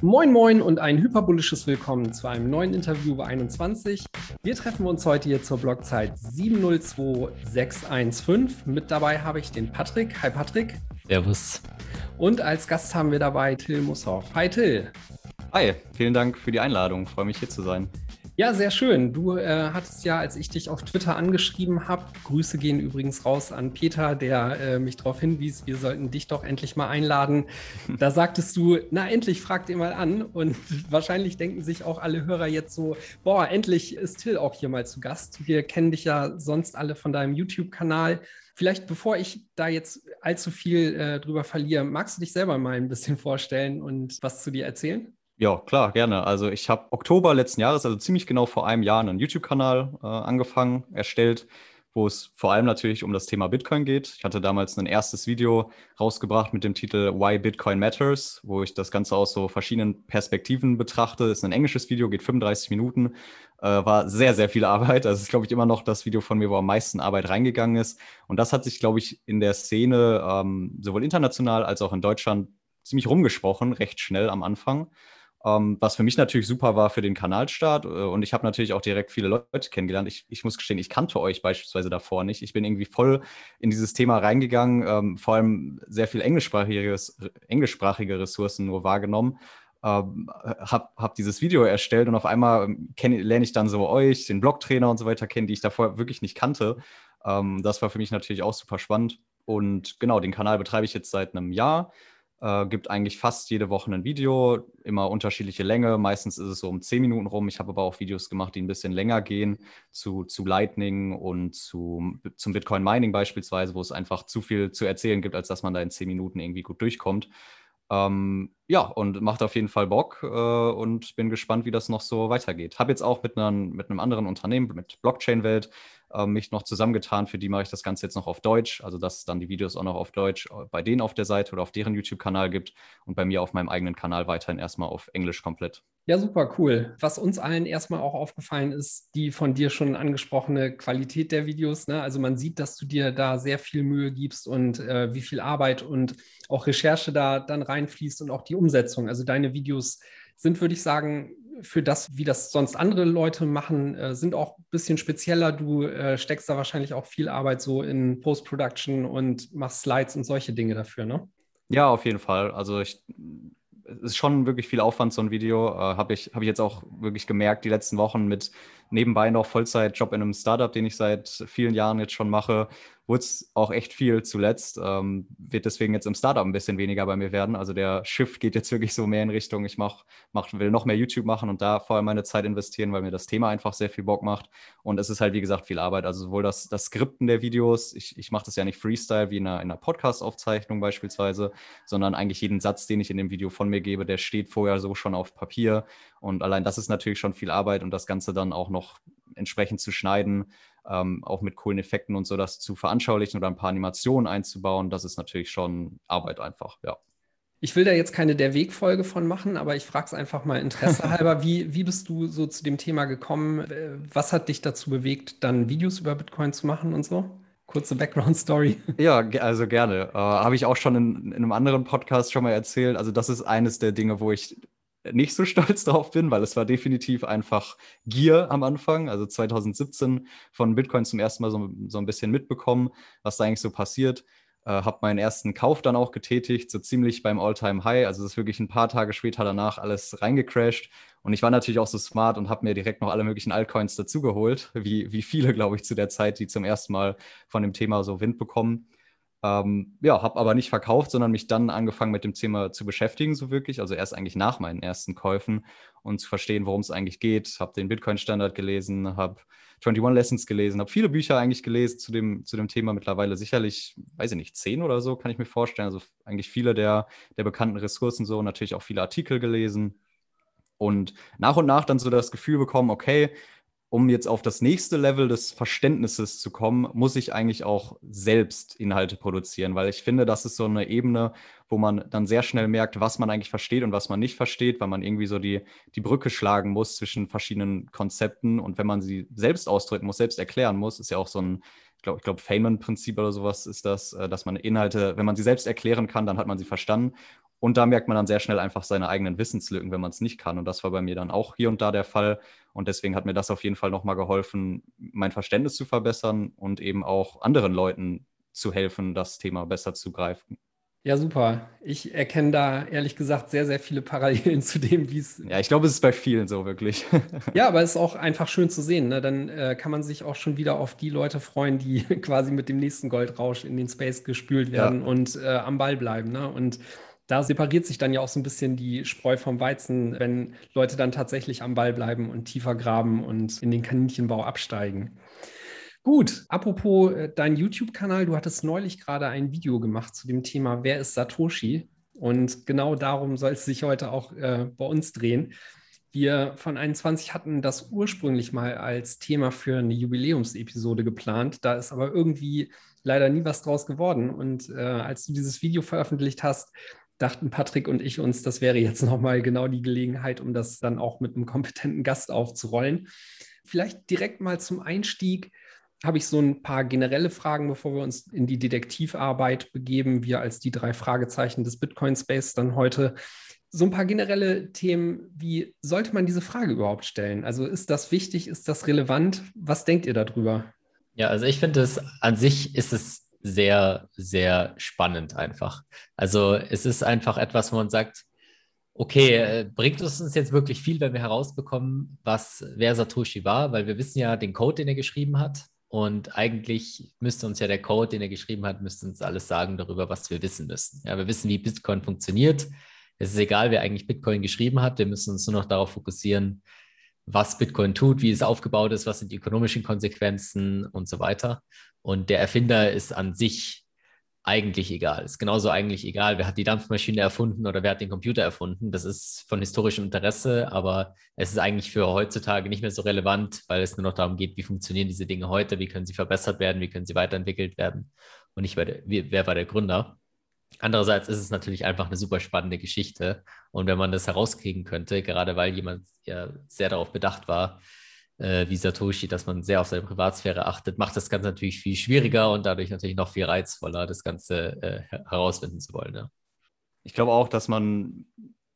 Moin Moin und ein hyperbolisches Willkommen zu einem neuen Interview bei 21. Wir treffen uns heute hier zur Blockzeit 702615. Mit dabei habe ich den Patrick. Hi Patrick. Servus. Und als Gast haben wir dabei Till Musshoff. Hi Till. Hi, vielen Dank für die Einladung. Freue mich hier zu sein. Ja, sehr schön. Du hattest ja, als ich dich auf Twitter angeschrieben habe, Grüße gehen übrigens raus an Peter, der mich darauf hinwies, wir sollten dich doch endlich mal einladen. Da sagtest du, na endlich, frag den mal an. Und wahrscheinlich denken sich auch alle Hörer jetzt so, boah, endlich ist Till auch hier mal zu Gast. Wir kennen dich ja sonst alle von deinem YouTube-Kanal. Vielleicht, bevor ich da jetzt allzu viel drüber verliere, magst du dich selber mal ein bisschen vorstellen und was zu dir erzählen? Ja, klar, gerne. Also ich habe Oktober letzten Jahres, also ziemlich genau vor einem Jahr, einen YouTube-Kanal angefangen, erstellt, wo es vor allem natürlich um das Thema Bitcoin geht. Ich hatte damals ein erstes Video rausgebracht mit dem Titel Why Bitcoin Matters, wo ich das Ganze aus so verschiedenen Perspektiven betrachte. Das ist ein englisches Video, geht 35 Minuten, war sehr, sehr viel Arbeit. Also es ist, glaube ich, immer noch das Video von mir, wo am meisten Arbeit reingegangen ist. Und das hat sich, glaube ich, in der Szene sowohl international als auch in Deutschland ziemlich rumgesprochen, recht schnell am Anfang. Was für mich natürlich super war für den Kanalstart. Und ich habe natürlich auch direkt viele Leute kennengelernt. Ich muss gestehen, ich kannte euch beispielsweise davor nicht. Ich bin irgendwie voll in dieses Thema reingegangen, vor allem sehr viel englischsprachige Ressourcen nur wahrgenommen. Hab dieses Video erstellt und auf einmal lerne ich dann so euch, den Blogtrainer und so weiter kennen, die ich davor wirklich nicht kannte. Das war für mich natürlich auch super spannend. Und genau, den Kanal betreibe ich jetzt seit einem Jahr. Gibt eigentlich fast jede Woche ein Video, immer unterschiedliche Länge. Meistens ist es so um 10 Minuten rum. Ich habe aber auch Videos gemacht, die ein bisschen länger gehen, zu Lightning und zum Bitcoin-Mining beispielsweise, wo es einfach zu viel zu erzählen gibt, als dass man da in 10 Minuten irgendwie gut durchkommt. Ja, und macht auf jeden Fall Bock und bin gespannt, wie das noch so weitergeht. Habe jetzt auch mit einem anderen Unternehmen, mit Blockchain-Welt, mich noch zusammengetan. Für die mache ich das Ganze jetzt noch auf Deutsch, also dass es dann die Videos auch noch auf Deutsch bei denen auf der Seite oder auf deren YouTube-Kanal gibt und bei mir auf meinem eigenen Kanal weiterhin erstmal auf Englisch komplett. Ja, super cool. Was uns allen erstmal auch aufgefallen ist, die von dir schon angesprochene Qualität der Videos, ne? Also man sieht, dass du dir da sehr viel Mühe gibst und wie viel Arbeit und auch Recherche da dann reinfließt und auch die Umsetzung. Also deine Videos sind, würde ich sagen, für das, wie das sonst andere Leute machen, sind auch ein bisschen spezieller. Du steckst da wahrscheinlich auch viel Arbeit so in Post-Production und machst Slides und solche Dinge dafür, ne? Ja, auf jeden Fall. Also es ist schon wirklich viel Aufwand, so ein Video. Hab ich jetzt auch wirklich gemerkt, die letzten Wochen mit nebenbei noch Vollzeitjob in einem Startup, den ich seit vielen Jahren jetzt schon mache, wurde es auch echt viel zuletzt. Wird deswegen jetzt im Startup ein bisschen weniger bei mir werden. Also der Shift geht jetzt wirklich so mehr in Richtung, ich will noch mehr YouTube machen und da vor allem meine Zeit investieren, weil mir das Thema einfach sehr viel Bock macht. Und es ist halt, wie gesagt, viel Arbeit. Also sowohl das Skripten der Videos, ich mache das ja nicht Freestyle wie in einer Podcast-Aufzeichnung beispielsweise, sondern eigentlich jeden Satz, den ich in dem Video von mir gebe, der steht vorher so schon auf Papier. Und allein das ist natürlich schon viel Arbeit und das Ganze dann auch noch entsprechend zu schneiden, auch mit coolen Effekten und so das zu veranschaulichen oder ein paar Animationen einzubauen, das ist natürlich schon Arbeit einfach, ja. Ich will da jetzt keine der Wegfolge von machen, aber ich frage es einfach mal Interesse halber. Wie bist du so zu dem Thema gekommen? Was hat dich dazu bewegt, dann Videos über Bitcoin zu machen und so? Kurze Background-Story. Ja, also gerne. Habe ich auch schon in einem anderen Podcast schon mal erzählt. Also das ist eines der Dinge, wo ich nicht so stolz drauf bin, weil es war definitiv einfach Gier am Anfang. Also 2017 von Bitcoin zum ersten Mal so ein bisschen mitbekommen, was da eigentlich so passiert. Habe meinen ersten Kauf dann auch getätigt, so ziemlich beim All-Time-High. Also es ist wirklich ein paar Tage später danach alles reingecrashed. Und ich war natürlich auch so smart und habe mir direkt noch alle möglichen Altcoins dazugeholt, wie viele, glaube ich, zu der Zeit, die zum ersten Mal von dem Thema so Wind bekommen. Ja, habe aber nicht verkauft, sondern mich dann angefangen mit dem Thema zu beschäftigen, so wirklich. Also erst eigentlich nach meinen ersten Käufen und zu verstehen, worum es eigentlich geht. Habe den Bitcoin-Standard gelesen, habe 21 Lessons gelesen, habe viele Bücher eigentlich gelesen zu dem Thema. Mittlerweile sicherlich, weiß ich nicht, 10 oder so, kann ich mir vorstellen. Also eigentlich viele der bekannten Ressourcen so, natürlich auch viele Artikel gelesen. Und nach dann so das Gefühl bekommen, okay, um jetzt auf das nächste Level des Verständnisses zu kommen, muss ich eigentlich auch selbst Inhalte produzieren, weil ich finde, das ist so eine Ebene, wo man dann sehr schnell merkt, was man eigentlich versteht und was man nicht versteht, weil man irgendwie so die Brücke schlagen muss zwischen verschiedenen Konzepten und wenn man sie selbst ausdrücken muss, selbst erklären muss, ist ja auch so ein, glaub, Feynman-Prinzip oder sowas ist das, dass man Inhalte, wenn man sie selbst erklären kann, dann hat man sie verstanden. Und da merkt man dann sehr schnell einfach seine eigenen Wissenslücken, wenn man es nicht kann. Und das war bei mir dann auch hier und da der Fall. Und deswegen hat mir das auf jeden Fall nochmal geholfen, mein Verständnis zu verbessern und eben auch anderen Leuten zu helfen, das Thema besser zu greifen. Ja, super. Ich erkenne da ehrlich gesagt sehr, sehr viele Parallelen zu dem, wie es. Ja, ich glaube, es ist bei vielen so wirklich. Ja, aber es ist auch einfach schön zu sehen. Ne? Dann kann man sich auch schon wieder auf die Leute freuen, die quasi mit dem nächsten Goldrausch in den Space gespült werden Ja. und am Ball bleiben. Ne? Und da separiert sich dann ja auch so ein bisschen die Spreu vom Weizen, wenn Leute dann tatsächlich am Ball bleiben und tiefer graben und in den Kaninchenbau absteigen. Gut, apropos dein YouTube-Kanal, du hattest neulich gerade ein Video gemacht zu dem Thema, wer ist Satoshi? Und genau darum soll es sich heute auch bei uns drehen. Wir von 21 hatten das ursprünglich mal als Thema für eine Jubiläumsepisode geplant. Da ist aber irgendwie leider nie was draus geworden. Und als du dieses Video veröffentlicht hast, dachten Patrick und ich uns, das wäre jetzt nochmal genau die Gelegenheit, um das dann auch mit einem kompetenten Gast aufzurollen. Vielleicht direkt mal zum Einstieg habe ich so ein paar generelle Fragen, bevor wir uns in die Detektivarbeit begeben. Wir als die 3 Fragezeichen des Bitcoin-Space dann heute. So ein paar generelle Themen, wie sollte man diese Frage überhaupt stellen? Also ist das wichtig, ist das relevant? Was denkt ihr darüber? Ja, also ich finde es an sich ist es sehr, sehr spannend einfach. Also es ist einfach etwas, wo man sagt, okay, bringt es uns jetzt wirklich viel, wenn wir herausbekommen, wer Satoshi war, weil wir wissen ja den Code, den er geschrieben hat. Und eigentlich müsste uns ja der Code, den er geschrieben hat, müsste uns alles sagen darüber, was wir wissen müssen. Ja, wir wissen, wie Bitcoin funktioniert. Es ist egal, wer eigentlich Bitcoin geschrieben hat. Wir müssen uns nur noch darauf fokussieren, was Bitcoin tut, wie es aufgebaut ist, was sind die ökonomischen Konsequenzen und so weiter. Und der Erfinder ist an sich eigentlich egal. Ist genauso eigentlich egal, wer hat die Dampfmaschine erfunden oder wer hat den Computer erfunden. Das ist von historischem Interesse, aber es ist eigentlich für heutzutage nicht mehr so relevant, weil es nur noch darum geht, wie funktionieren diese Dinge heute, wie können sie verbessert werden, wie können sie weiterentwickelt werden und nicht, wer war der Gründer. Andererseits ist es natürlich einfach eine super spannende Geschichte. Und wenn man das herauskriegen könnte, gerade weil jemand ja sehr darauf bedacht war, wie Satoshi, dass man sehr auf seine Privatsphäre achtet, macht das Ganze natürlich viel schwieriger und dadurch natürlich noch viel reizvoller, das Ganze herausfinden zu wollen. Ja. Ich glaube auch, dass man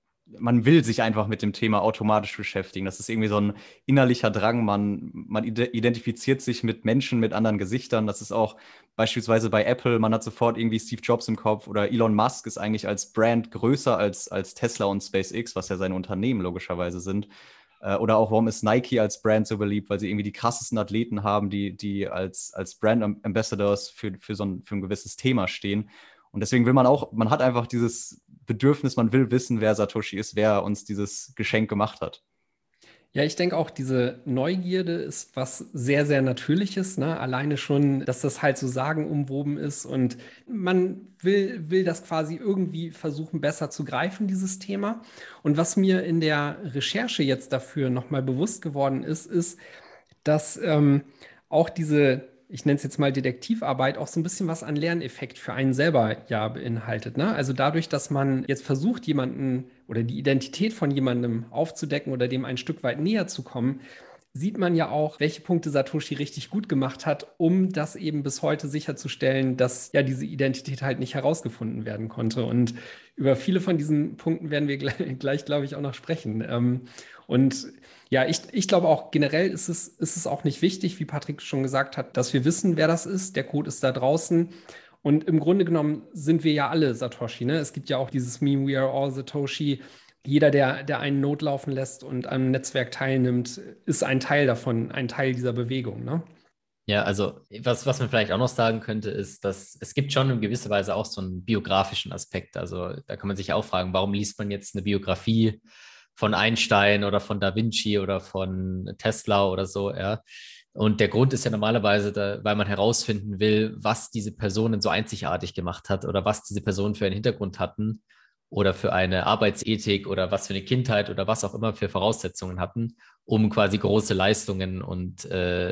will sich einfach mit dem Thema automatisch beschäftigen. Das ist irgendwie so ein innerlicher Drang. Man identifiziert sich mit Menschen, mit anderen Gesichtern. Das ist auch beispielsweise bei Apple. Man hat sofort irgendwie Steve Jobs im Kopf oder Elon Musk ist eigentlich als Brand größer als Tesla und SpaceX, was ja seine Unternehmen logischerweise sind. Oder auch, warum ist Nike als Brand so beliebt? Weil sie irgendwie die krassesten Athleten haben, die als Brand Ambassadors für ein gewisses Thema stehen. Und deswegen man hat einfach dieses Bedürfnis, man will wissen, wer Satoshi ist, wer uns dieses Geschenk gemacht hat. Ja, ich denke auch, diese Neugierde ist was sehr, sehr Natürliches, ne? Alleine schon, dass das halt so sagenumwoben ist und man will das quasi irgendwie versuchen, besser zu greifen, dieses Thema. Und was mir in der Recherche jetzt dafür nochmal bewusst geworden ist, dass auch diese, ich nenne es jetzt mal Detektivarbeit, auch so ein bisschen was an Lerneffekt für einen selber ja beinhaltet, ne? Also dadurch, dass man jetzt versucht, jemanden oder die Identität von jemandem aufzudecken oder dem ein Stück weit näher zu kommen, sieht man ja auch, welche Punkte Satoshi richtig gut gemacht hat, um das eben bis heute sicherzustellen, dass ja diese Identität halt nicht herausgefunden werden konnte. Und über viele von diesen Punkten werden wir gleich glaube ich, auch noch sprechen. Und ja, ich glaube auch generell ist es auch nicht wichtig, wie Patrick schon gesagt hat, dass wir wissen, wer das ist. Der Code ist da draußen. Und im Grunde genommen sind wir ja alle Satoshi, ne? Es gibt ja auch dieses Meme, We are all Satoshi. Jeder, der einen Node laufen lässt und am Netzwerk teilnimmt, ist ein Teil davon, ein Teil dieser Bewegung, ne? Ja, also was man vielleicht auch noch sagen könnte, ist, dass es gibt schon in gewisser Weise auch so einen biografischen Aspekt. Also da kann man sich auch fragen, warum liest man jetzt eine Biografie von Einstein oder von Da Vinci oder von Tesla oder so, ja. Und der Grund ist ja normalerweise, weil man herausfinden will, was diese Personen so einzigartig gemacht hat oder was diese Personen für einen Hintergrund hatten oder für eine Arbeitsethik oder was für eine Kindheit oder was auch immer für Voraussetzungen hatten, um quasi große Leistungen und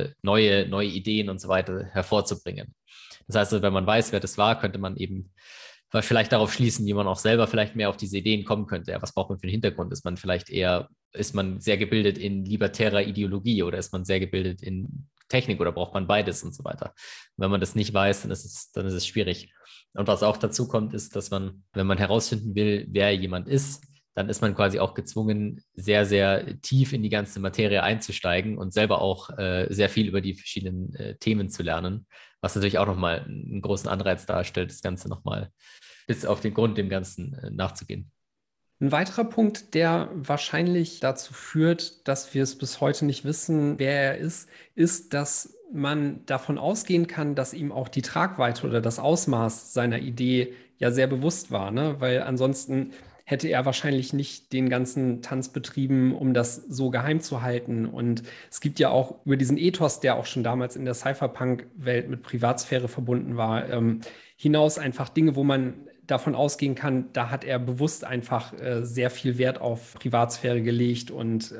neue Ideen und so weiter hervorzubringen. Das heißt, wenn man weiß, wer das war, könnte man eben vielleicht darauf schließen, wie man auch selber vielleicht mehr auf diese Ideen kommen könnte. Ja, was braucht man für einen Hintergrund? Ist man sehr gebildet in libertärer Ideologie oder ist man sehr gebildet in Technik oder braucht man beides und so weiter. Wenn man das nicht weiß, dann ist es schwierig. Und was auch dazu kommt, ist, dass man, wenn man herausfinden will, wer jemand ist, dann ist man quasi auch gezwungen, sehr, sehr tief in die ganze Materie einzusteigen und selber auch sehr viel über die verschiedenen Themen zu lernen, was natürlich auch nochmal einen großen Anreiz darstellt, das Ganze nochmal bis auf den Grund dem Ganzen nachzugehen. Ein weiterer Punkt, der wahrscheinlich dazu führt, dass wir es bis heute nicht wissen, wer er ist, dass man davon ausgehen kann, dass ihm auch die Tragweite oder das Ausmaß seiner Idee ja sehr bewusst war, ne? Weil ansonsten hätte er wahrscheinlich nicht den ganzen Tanz betrieben, um das so geheim zu halten. Und es gibt ja auch über diesen Ethos, der auch schon damals in der Cypherpunk-Welt mit Privatsphäre verbunden war, hinaus einfach Dinge, wo man davon ausgehen kann, da hat er bewusst einfach sehr viel Wert auf Privatsphäre gelegt. Und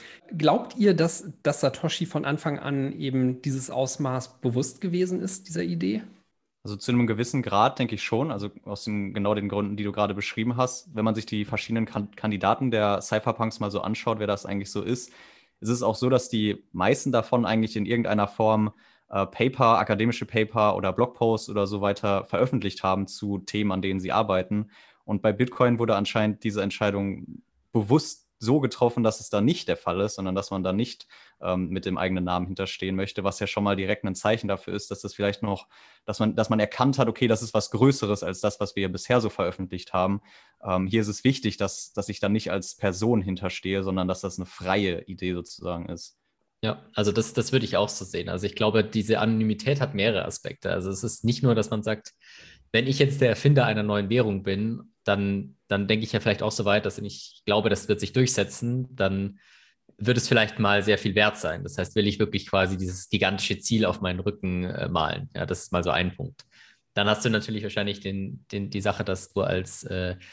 glaubt ihr, dass Satoshi von Anfang an eben dieses Ausmaß bewusst gewesen ist, dieser Idee? Also zu einem gewissen Grad denke ich schon, also aus genau den Gründen, die du gerade beschrieben hast. Wenn man sich die verschiedenen Kandidaten der Cypherpunks mal so anschaut, wer das eigentlich so ist es auch so, dass die meisten davon eigentlich in irgendeiner Form Paper, akademische Paper oder Blogposts oder so weiter veröffentlicht haben zu Themen, an denen sie arbeiten. Und bei Bitcoin wurde anscheinend diese Entscheidung bewusst so getroffen, dass es da nicht der Fall ist, sondern dass man da nicht mit dem eigenen Namen hinterstehen möchte, was ja schon mal direkt ein Zeichen dafür ist, dass das vielleicht noch, dass man erkannt hat, okay, das ist was Größeres als das, was wir bisher so veröffentlicht haben. Hier ist es wichtig, dass ich da nicht als Person hinterstehe, sondern dass das eine freie Idee sozusagen ist. Ja, also das würde ich auch so sehen. Also ich glaube, diese Anonymität hat mehrere Aspekte. Also es ist nicht nur, dass man sagt, wenn ich jetzt der Erfinder einer neuen Währung bin, dann denke ich ja vielleicht auch so weit, dass ich glaube, das wird sich durchsetzen, dann wird es vielleicht mal sehr viel wert sein. Das heißt, will ich wirklich quasi dieses gigantische Ziel auf meinen Rücken malen. Ja, das ist mal so ein Punkt. Dann hast du natürlich wahrscheinlich die Sache, dass du als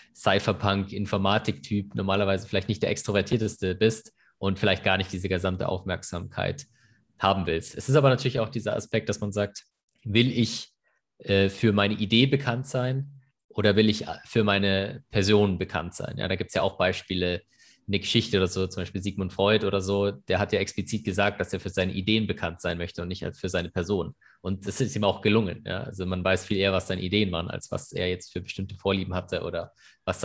Cypherpunk-Informatik-Typ normalerweise vielleicht nicht der Extrovertierteste bist und vielleicht gar nicht diese gesamte Aufmerksamkeit haben willst. Es ist aber natürlich auch dieser Aspekt, dass man sagt, will ich für meine Idee bekannt sein oder will ich für meine Person bekannt sein? Ja, da gibt es ja auch Beispiele in der Geschichte oder so, zum Beispiel Sigmund Freud oder so, der hat ja explizit gesagt, dass er für seine Ideen bekannt sein möchte und nicht als für seine Person. Und das ist ihm auch gelungen. Ja? Also man weiß viel eher, was seine Ideen waren, als was er jetzt für bestimmte Vorlieben hatte oder was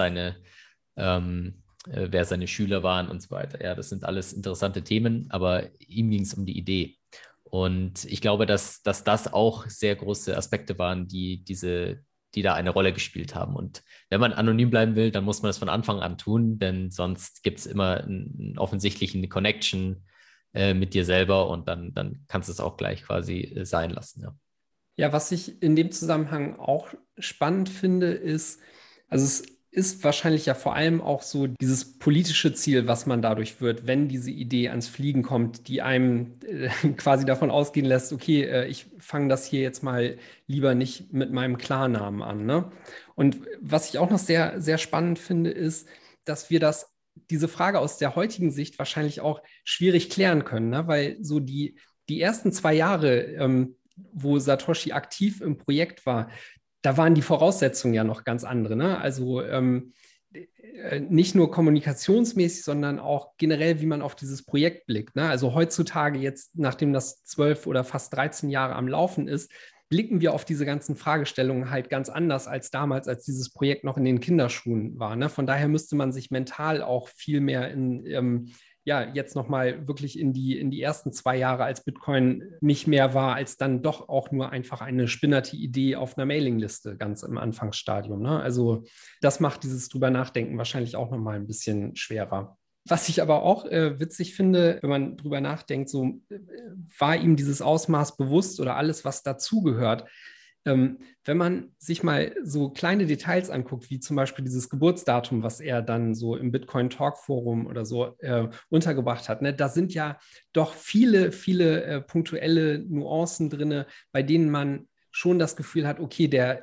wer seine Schüler waren und so weiter. Ja, das sind alles interessante Themen, aber ihm ging es um die Idee. Und ich glaube, dass das auch sehr große Aspekte waren, die da eine Rolle gespielt haben. Und wenn man anonym bleiben will, dann muss man das von Anfang an tun, denn sonst gibt es immer einen offensichtlichen Connection mit dir selber und dann kannst du es auch gleich quasi sein lassen. Ja. Ja, was ich in dem Zusammenhang auch spannend finde, ist, also es ist wahrscheinlich ja vor allem auch so dieses politische Ziel, was man dadurch wird, wenn diese Idee ans Fliegen kommt, die einem quasi davon ausgehen lässt, okay, ich fange das hier jetzt mal lieber nicht mit meinem Klarnamen an, ne? Und was ich auch noch sehr, sehr spannend finde, ist, dass wir diese Frage aus der heutigen Sicht wahrscheinlich auch schwierig klären können, ne? Weil so die ersten 2 Jahre, wo Satoshi aktiv im Projekt war, da waren die Voraussetzungen ja noch ganz andere, ne? Also nicht nur kommunikationsmäßig, sondern auch generell, wie man auf dieses Projekt blickt, ne? Also heutzutage jetzt, nachdem das 12 oder fast 13 Jahre am Laufen ist, blicken wir auf diese ganzen Fragestellungen halt ganz anders als damals, als dieses Projekt noch in den Kinderschuhen war, ne? Von daher müsste man sich mental auch viel mehr jetzt nochmal wirklich in die ersten 2 Jahre, als Bitcoin nicht mehr war, als dann doch auch nur einfach eine spinnerte Idee auf einer Mailingliste ganz im Anfangsstadium, ne? Also das macht dieses drüber nachdenken wahrscheinlich auch nochmal ein bisschen schwerer. Was ich aber auch witzig finde, wenn man drüber nachdenkt, so war ihm dieses Ausmaß bewusst oder alles, was dazugehört. Wenn man sich mal so kleine Details anguckt, wie zum Beispiel dieses Geburtsdatum, was er dann so im Bitcoin Talk Forum oder so untergebracht hat, ne, da sind ja doch viele, viele punktuelle Nuancen drin, bei denen man schon das Gefühl hat, okay,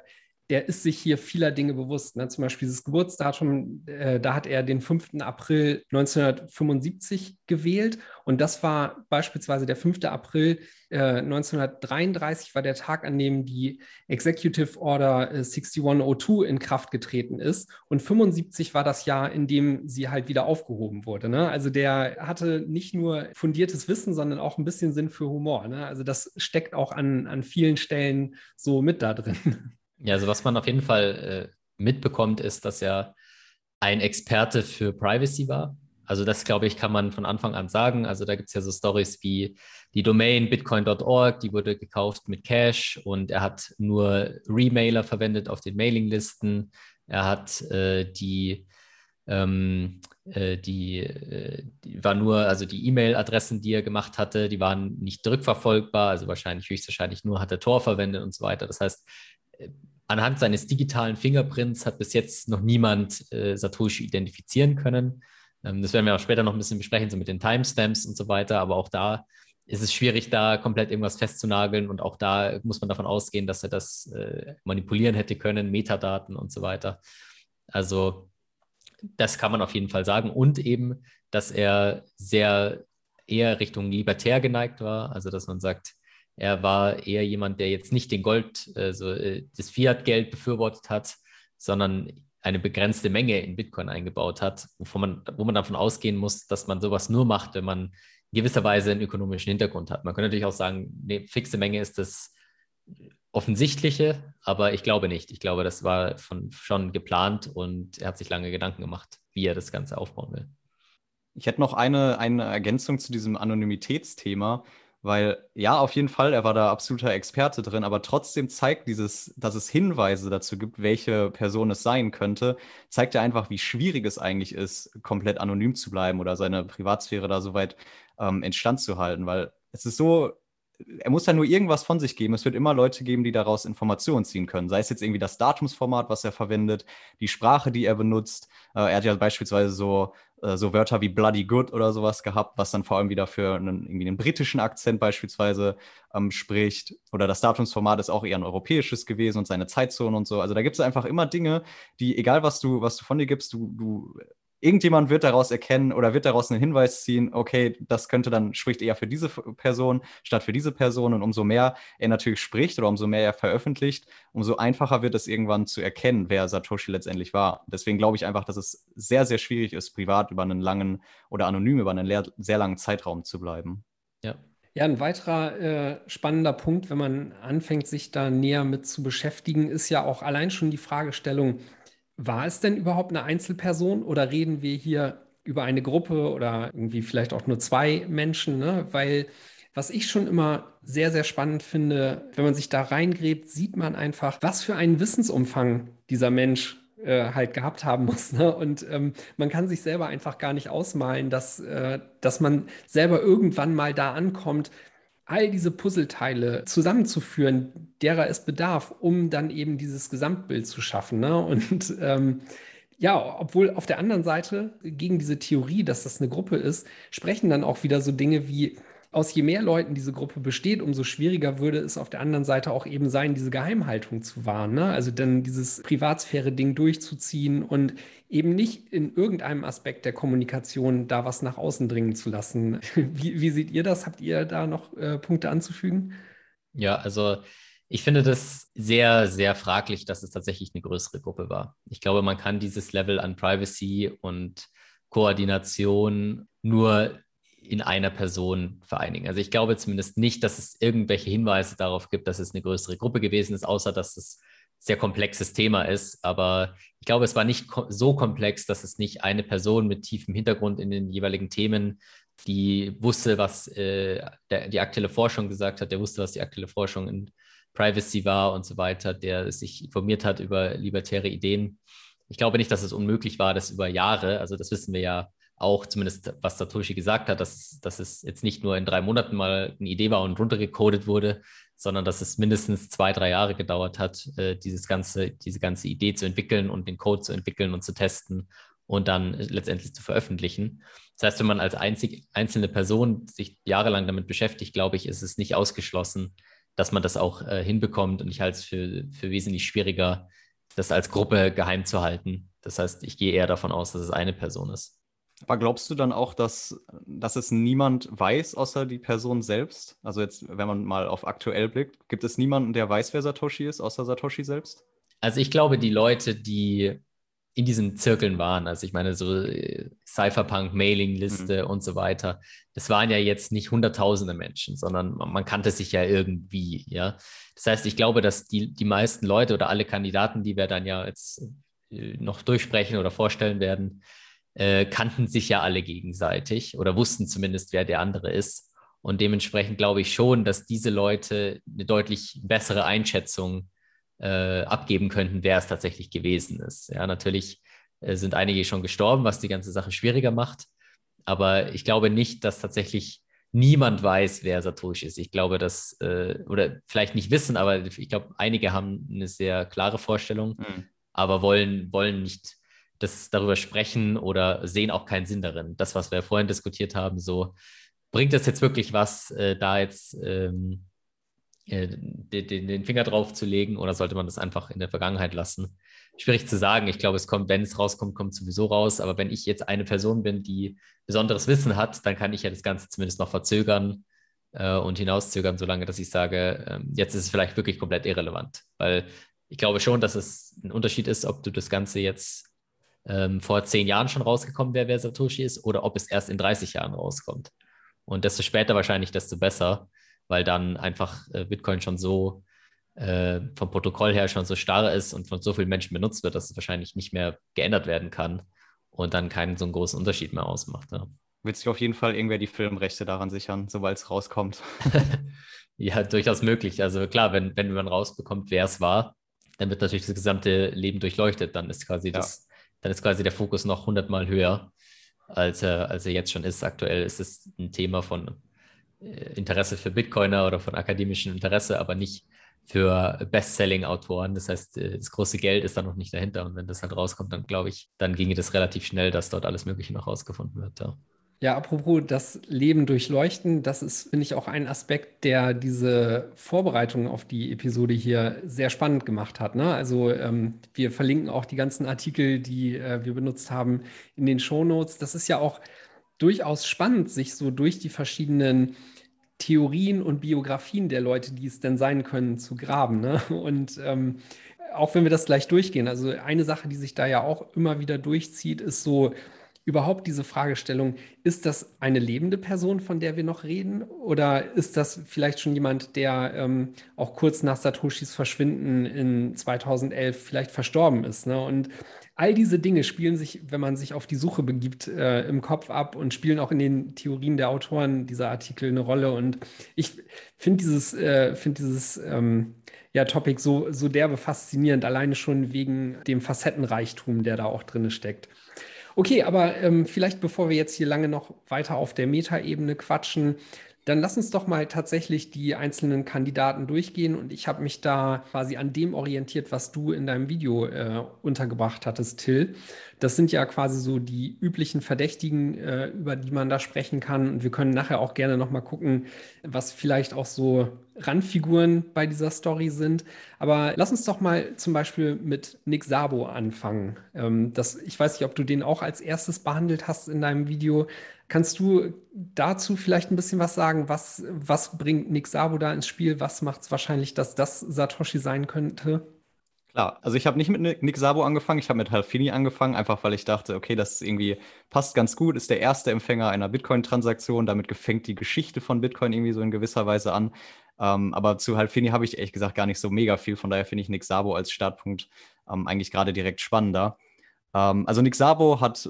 der ist sich hier vieler Dinge bewusst. Ne? Zum Beispiel dieses Geburtsdatum, da hat er den 5. April 1975 gewählt. Und das war beispielsweise der 5. April 1933 war der Tag, an dem die Executive Order 6102 in Kraft getreten ist. Und 75 war das Jahr, in dem sie halt wieder aufgehoben wurde. Ne? Also der hatte nicht nur fundiertes Wissen, sondern auch ein bisschen Sinn für Humor. Ne? Also das steckt auch an vielen Stellen so mit da drin. Ja, also was man auf jeden Fall mitbekommt, ist, dass er ein Experte für Privacy war. Also das, glaube ich, kann man von Anfang an sagen. Also da gibt es ja so Stories wie die Domain bitcoin.org, die wurde gekauft mit Cash und er hat nur Remailer verwendet auf den Mailinglisten. Er hat die war nur, also die E-Mail-Adressen, die er gemacht hatte, die waren nicht rückverfolgbar, also höchstwahrscheinlich nur hat er Tor verwendet und so weiter. Das heißt, anhand seines digitalen Fingerprints hat bis jetzt noch niemand Satoshi identifizieren können. Das werden wir auch später noch ein bisschen besprechen, so mit den Timestamps und so weiter, aber auch da ist es schwierig, da komplett irgendwas festzunageln und auch da muss man davon ausgehen, dass er das manipulieren hätte können, Metadaten und so weiter. Also das kann man auf jeden Fall sagen und eben, dass er sehr eher Richtung libertär geneigt war, also dass man sagt, er war eher jemand, der jetzt nicht das Fiat-Geld befürwortet hat, sondern eine begrenzte Menge in Bitcoin eingebaut hat, wo man davon ausgehen muss, dass man sowas nur macht, wenn man in gewisser Weise einen ökonomischen Hintergrund hat. Man könnte natürlich auch sagen, eine fixe Menge ist das Offensichtliche, aber ich glaube nicht. Ich glaube, das war schon geplant und er hat sich lange Gedanken gemacht, wie er das Ganze aufbauen will. Ich hätte noch eine Ergänzung zu diesem Anonymitätsthema, weil ja, auf jeden Fall, er war da absoluter Experte drin, aber trotzdem zeigt dass es Hinweise dazu gibt, welche Person es sein könnte, zeigt ja einfach, wie schwierig es eigentlich ist, komplett anonym zu bleiben oder seine Privatsphäre da so weit instand zu halten, weil es ist so, er muss ja nur irgendwas von sich geben. Es wird immer Leute geben, die daraus Informationen ziehen können. Sei es jetzt irgendwie das Datumsformat, was er verwendet, die Sprache, die er benutzt. Er hat ja beispielsweise so Wörter wie bloody good oder sowas gehabt, was dann vor allem wieder für irgendwie einen britischen Akzent beispielsweise spricht. Oder das Datumsformat ist auch eher ein europäisches gewesen und seine Zeitzone und so. Also da gibt es einfach immer Dinge, die, egal was du von dir gibst, irgendjemand wird daraus erkennen oder wird daraus einen Hinweis ziehen, okay, das spricht eher für diese Person statt für diese Person. Und umso mehr er natürlich spricht oder umso mehr er veröffentlicht, umso einfacher wird es irgendwann zu erkennen, wer Satoshi letztendlich war. Deswegen glaube ich einfach, dass es sehr, sehr schwierig ist, privat über einen langen oder anonym über einen sehr langen Zeitraum zu bleiben. Ja. Ja, ein weiterer spannender Punkt, wenn man anfängt, sich da näher mit zu beschäftigen, ist ja auch allein schon die Fragestellung, war es denn überhaupt eine Einzelperson oder reden wir hier über eine Gruppe oder irgendwie vielleicht auch nur zwei Menschen? Ne? Weil was ich schon immer sehr, sehr spannend finde, wenn man sich da reingräbt, sieht man einfach, was für einen Wissensumfang dieser Mensch halt gehabt haben muss. Ne? Und man kann sich selber einfach gar nicht ausmalen, dass man selber irgendwann mal da ankommt, all diese Puzzleteile zusammenzuführen, derer es bedarf, um dann eben dieses Gesamtbild zu schaffen. Ne? Und ja, obwohl auf der anderen Seite gegen diese Theorie, dass das eine Gruppe ist, sprechen dann auch wieder so Dinge wie, aus je mehr Leuten diese Gruppe besteht, umso schwieriger würde es auf der anderen Seite auch eben sein, diese Geheimhaltung zu wahren. Ne? Also dann dieses Privatsphäre-Ding durchzuziehen und eben nicht in irgendeinem Aspekt der Kommunikation da was nach außen dringen zu lassen. Wie seht ihr das? Habt ihr da noch Punkte anzufügen? Ja, also ich finde das sehr, sehr fraglich, dass es tatsächlich eine größere Gruppe war. Ich glaube, man kann dieses Level an Privacy und Koordination nur in einer Person vereinigen. Also ich glaube zumindest nicht, dass es irgendwelche Hinweise darauf gibt, dass es eine größere Gruppe gewesen ist, außer dass es ein sehr komplexes Thema ist. Aber ich glaube, es war nicht so komplex, dass es nicht eine Person mit tiefem Hintergrund in den jeweiligen Themen, die wusste, was die aktuelle Forschung gesagt hat, der wusste, was die aktuelle Forschung in Privacy war und so weiter, der sich informiert hat über libertäre Ideen. Ich glaube nicht, dass es unmöglich war, das über Jahre, also das wissen wir ja auch, zumindest was Satoshi gesagt hat, dass es jetzt nicht nur in 3 Monaten mal eine Idee war und runtergecodet wurde, sondern dass es mindestens 2, 3 Jahre gedauert hat, diese ganze Idee zu entwickeln und den Code zu entwickeln und zu testen und dann letztendlich zu veröffentlichen. Das heißt, wenn man als einzelne Person sich jahrelang damit beschäftigt, glaube ich, ist es nicht ausgeschlossen, dass man das auch hinbekommt. Und ich halte es für wesentlich schwieriger, das als Gruppe geheim zu halten. Das heißt, ich gehe eher davon aus, dass es eine Person ist. Aber glaubst du dann auch, dass es niemand weiß, außer die Person selbst? Also jetzt, wenn man mal auf aktuell blickt, gibt es niemanden, der weiß, wer Satoshi ist, außer Satoshi selbst? Also ich glaube, die Leute, die in diesen Zirkeln waren, also ich meine so Cypherpunk, Mailingliste und so weiter, das waren ja jetzt nicht hunderttausende Menschen, sondern man kannte sich ja irgendwie, ja. Das heißt, ich glaube, dass die meisten Leute oder alle Kandidaten, die wir dann ja jetzt noch durchsprechen oder vorstellen werden, kannten sich ja alle gegenseitig oder wussten zumindest, wer der andere ist. Und dementsprechend glaube ich schon, dass diese Leute eine deutlich bessere Einschätzung abgeben könnten, wer es tatsächlich gewesen ist. Ja, natürlich sind einige schon gestorben, was die ganze Sache schwieriger macht. Aber ich glaube nicht, dass tatsächlich niemand weiß, wer Satoshi ist. Ich glaube, dass, oder vielleicht nicht wissen, aber ich glaube, einige haben eine sehr klare Vorstellung, aber wollen nicht darüber sprechen oder sehen auch keinen Sinn darin. Das, was wir vorhin diskutiert haben, so bringt das jetzt wirklich was, da jetzt den Finger drauf zu legen oder sollte man das einfach in der Vergangenheit lassen? Schwierig zu sagen. Ich glaube, wenn es rauskommt, kommt es sowieso raus. Aber wenn ich jetzt eine Person bin, die besonderes Wissen hat, dann kann ich ja das Ganze zumindest noch verzögern und hinauszögern, solange dass ich sage, jetzt ist es vielleicht wirklich komplett irrelevant. Weil ich glaube schon, dass es ein Unterschied ist, ob du das Ganze jetzt vor 10 Jahren schon rausgekommen wäre, wer Satoshi ist, oder ob es erst in 30 Jahren rauskommt. Und desto später wahrscheinlich, desto besser, weil dann einfach Bitcoin schon so vom Protokoll her schon so starr ist und von so vielen Menschen benutzt wird, dass es wahrscheinlich nicht mehr geändert werden kann und dann keinen so einen großen Unterschied mehr ausmacht. Ja. Wird sich auf jeden Fall irgendwer die Filmrechte daran sichern, sobald es rauskommt. Ja, durchaus möglich. Also klar, wenn man rausbekommt, wer es war, dann wird natürlich das gesamte Leben durchleuchtet. Dann ist quasi der Fokus noch 100-mal höher, als er jetzt schon ist. Aktuell ist es ein Thema von Interesse für Bitcoiner oder von akademischem Interesse, aber nicht für Bestselling-Autoren. Das heißt, das große Geld ist da noch nicht dahinter. Und wenn das halt rauskommt, dann glaube ich, dann ginge das relativ schnell, dass dort alles Mögliche noch rausgefunden wird. Ja. Ja, apropos das Leben durchleuchten, das ist, finde ich, auch ein Aspekt, der diese Vorbereitung auf die Episode hier sehr spannend gemacht hat. Ne? Also wir verlinken auch die ganzen Artikel, die wir benutzt haben, in den Shownotes. Das ist ja auch durchaus spannend, sich so durch die verschiedenen Theorien und Biografien der Leute, die es denn sein können, zu graben. Ne? Und auch wenn wir das gleich durchgehen, also eine Sache, die sich da ja auch immer wieder durchzieht, ist so überhaupt diese Fragestellung, ist das eine lebende Person, von der wir noch reden? Oder ist das vielleicht schon jemand, der auch kurz nach Satoshis Verschwinden in 2011 vielleicht verstorben ist? Ne? Und all diese Dinge spielen sich, wenn man sich auf die Suche begibt, im Kopf ab und spielen auch in den Theorien der Autoren dieser Artikel eine Rolle. Und ich finde dieses ja, Topic so derbe faszinierend, alleine schon wegen dem Facettenreichtum, der da auch drin steckt. Okay, aber vielleicht bevor wir jetzt hier lange noch weiter auf der Metaebene quatschen, dann lass uns doch mal tatsächlich die einzelnen Kandidaten durchgehen. Und ich habe mich da quasi an dem orientiert, was du in deinem Video untergebracht hattest, Till. Das sind ja quasi so die üblichen Verdächtigen, über die man da sprechen kann. Und wir können nachher auch gerne noch mal gucken, was vielleicht auch so Randfiguren bei dieser Story sind. Aber lass uns doch mal zum Beispiel mit Nick Szabo anfangen. Ich weiß nicht, ob du den auch als erstes behandelt hast in deinem Video. Kannst du dazu vielleicht ein bisschen was sagen? Was bringt Nick Szabo da ins Spiel? Was macht es wahrscheinlich, dass das Satoshi sein könnte? Klar, also ich habe nicht mit Nick Szabo angefangen, ich habe mit Halfini angefangen, einfach weil ich dachte, okay, das ist irgendwie passt ganz gut, ist der erste Empfänger einer Bitcoin-Transaktion, damit fängt die Geschichte von Bitcoin irgendwie so in gewisser Weise an. Aber zu Halfini habe ich ehrlich gesagt gar nicht so mega viel, von daher finde ich Nick Szabo als Startpunkt eigentlich gerade direkt spannender. Also Nick Szabo hat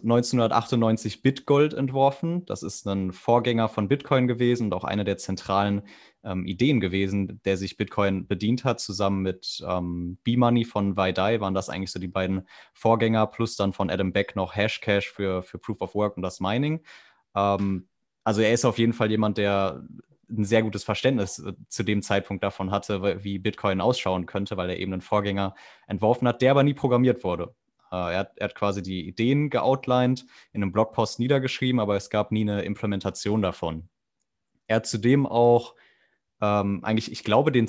1998 Bitgold entworfen. Das ist ein Vorgänger von Bitcoin gewesen und auch eine der zentralen Ideen gewesen, der sich Bitcoin bedient hat. Zusammen mit B-Money von Wai Dai waren das eigentlich so die beiden Vorgänger, plus dann von Adam Back noch Hashcash für Proof of Work und das Mining. Also er ist auf jeden Fall jemand, der ein sehr gutes Verständnis zu dem Zeitpunkt davon hatte, wie Bitcoin ausschauen könnte, weil er eben einen Vorgänger entworfen hat, der aber nie programmiert wurde. Er hat quasi die Ideen geoutlined, in einem Blogpost niedergeschrieben, aber es gab nie eine Implementation davon. Er hat zudem auch eigentlich, ich glaube, den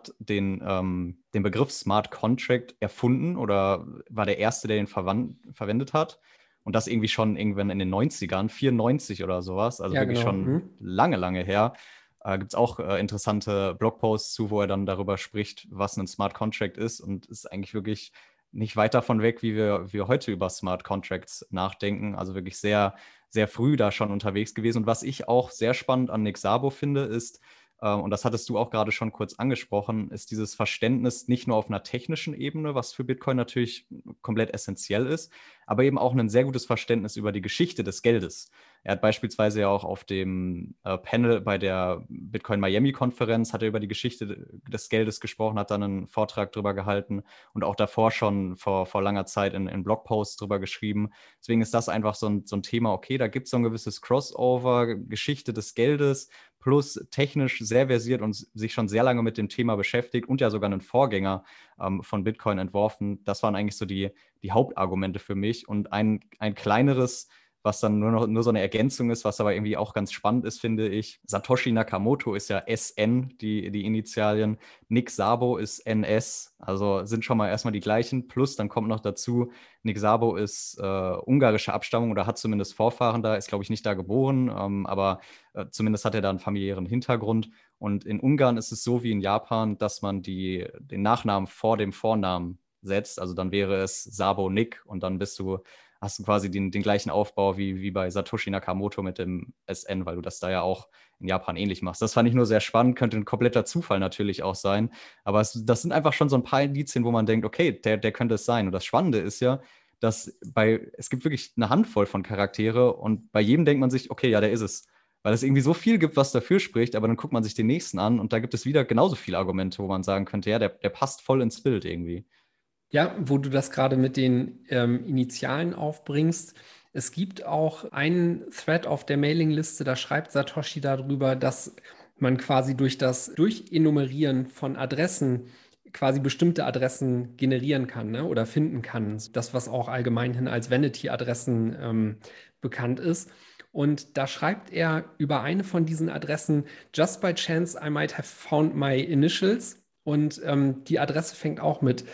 Begriff Smart Contract erfunden oder war der Erste, der den verwendet hat. Und das irgendwie schon irgendwann in den 90ern, 94 oder sowas, also Ja, wirklich genau. schon lange, lange her. Gibt es auch interessante Blogposts zu, wo er dann darüber spricht, was ein Smart Contract ist, und ist eigentlich wirklich nicht weit davon weg, wie wir heute über Smart Contracts nachdenken. Also wirklich sehr, sehr früh da schon unterwegs gewesen. Und was ich auch sehr spannend an Nick Szabo finde, ist, und das hattest du auch gerade schon kurz angesprochen, ist dieses Verständnis nicht nur auf einer technischen Ebene, was für Bitcoin natürlich komplett essentiell ist, aber eben auch ein sehr gutes Verständnis über die Geschichte des Geldes. Er hat beispielsweise ja auch auf dem Panel bei der Bitcoin Miami-Konferenz hat er über die Geschichte des Geldes gesprochen, hat dann einen Vortrag drüber gehalten und auch davor schon vor langer Zeit in Blogposts drüber geschrieben. Deswegen ist das einfach so ein Thema, okay, da gibt es so ein gewisses Crossover, Geschichte des Geldes, plus technisch sehr versiert und sich schon sehr lange mit dem Thema beschäftigt und ja sogar einen Vorgänger von Bitcoin entworfen. Das waren eigentlich so die Hauptargumente für mich. Und ein kleineres, was dann nur so eine Ergänzung ist, was aber irgendwie auch ganz spannend ist, finde ich. Satoshi Nakamoto ist ja SN, die Initialien. Nick Szabo ist NS, also sind schon mal erstmal die gleichen. Plus dann kommt noch dazu, Nick Szabo ist ungarische Abstammung oder hat zumindest Vorfahren da, ist glaube ich nicht da geboren, aber zumindest hat er da einen familiären Hintergrund. Und in Ungarn ist es so wie in Japan, dass man den Nachnamen vor dem Vornamen setzt. Also dann wäre es Szabo Nick und dann hast du quasi den gleichen Aufbau wie bei Satoshi Nakamoto mit dem SN, weil du das da ja auch in Japan ähnlich machst. Das fand ich nur sehr spannend, könnte ein kompletter Zufall natürlich auch sein. Aber das sind einfach schon so ein paar Indizien, wo man denkt, okay, der könnte es sein. Und das Spannende ist ja, dass es gibt wirklich eine Handvoll von Charaktere und bei jedem denkt man sich, okay, ja, der ist es. Weil es irgendwie so viel gibt, was dafür spricht, aber dann guckt man sich den nächsten an und da gibt es wieder genauso viele Argumente, wo man sagen könnte, ja, der passt voll ins Bild irgendwie. Ja, wo du das gerade mit den Initialen aufbringst. Es gibt auch einen Thread auf der Mailingliste, da schreibt Satoshi darüber, dass man quasi durch das Durchenumerieren von Adressen quasi bestimmte Adressen generieren kann, ne, oder finden kann. Das, was auch allgemeinhin als Vanity-Adressen bekannt ist. Und da schreibt er über eine von diesen Adressen: Just by chance I might have found my initials. Und die Adresse fängt auch mit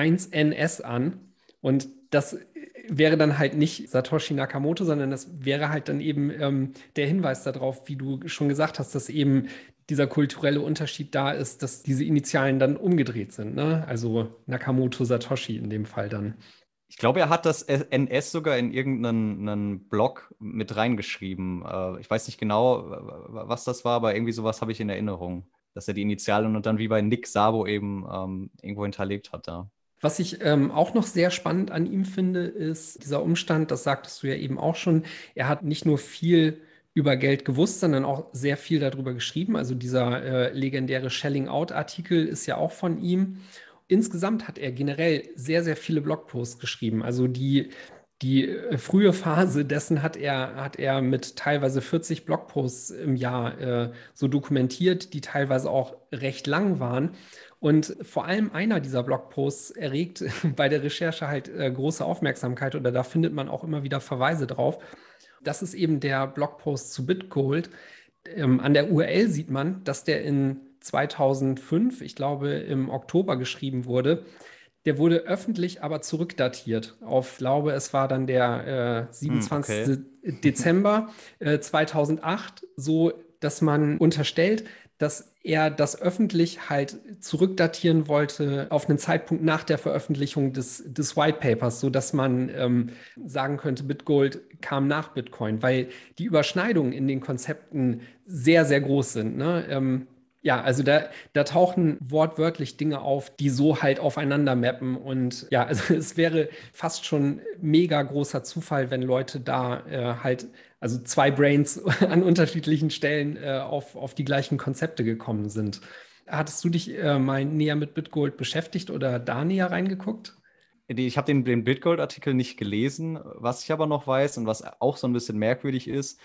1NS an. Und das wäre dann halt nicht Satoshi Nakamoto, sondern das wäre halt dann eben der Hinweis darauf, wie du schon gesagt hast, dass eben dieser kulturelle Unterschied da ist, dass diese Initialen dann umgedreht sind, ne? Also Nakamoto Satoshi in dem Fall dann. Ich glaube, er hat das NS sogar in irgendeinen Blog mit reingeschrieben. Ich weiß nicht genau, was das war, aber irgendwie sowas habe ich in Erinnerung, dass er die Initialen und dann wie bei Nick Szabo eben irgendwo hinterlegt hat da. Was ich auch noch sehr spannend an ihm finde, ist dieser Umstand, das sagtest du ja eben auch schon, er hat nicht nur viel über Geld gewusst, sondern auch sehr viel darüber geschrieben. Also dieser legendäre Shelling-Out-Artikel ist ja auch von ihm. Insgesamt hat er generell sehr, sehr viele Blogposts geschrieben. Also die frühe Phase dessen hat er mit teilweise 40 Blogposts im Jahr so dokumentiert, die teilweise auch recht lang waren. Und vor allem einer dieser Blogposts erregt bei der Recherche halt große Aufmerksamkeit, oder da findet man auch immer wieder Verweise drauf. Das ist eben der Blogpost zu BitGold. An der URL sieht man, dass der in 2005, ich glaube im Oktober, geschrieben wurde. Der wurde öffentlich aber zurückdatiert auf, glaube es war dann der 27. Okay. Dezember 2008, so dass man unterstellt, dass er das öffentlich halt zurückdatieren wollte auf einen Zeitpunkt nach der Veröffentlichung des White Papers, sodass man sagen könnte, BitGold kam nach Bitcoin, weil die Überschneidungen in den Konzepten sehr, sehr groß sind, ne? Ja, also da tauchen wortwörtlich Dinge auf, die so halt aufeinander mappen. Und ja, also es wäre fast schon mega großer Zufall, wenn Leute da halt, also zwei Brains an unterschiedlichen Stellen auf die gleichen Konzepte gekommen sind. Hattest du dich mal näher mit BitGold beschäftigt oder da näher reingeguckt? Ich habe den Bitgold-Artikel nicht gelesen. Was ich aber noch weiß und was auch so ein bisschen merkwürdig ist,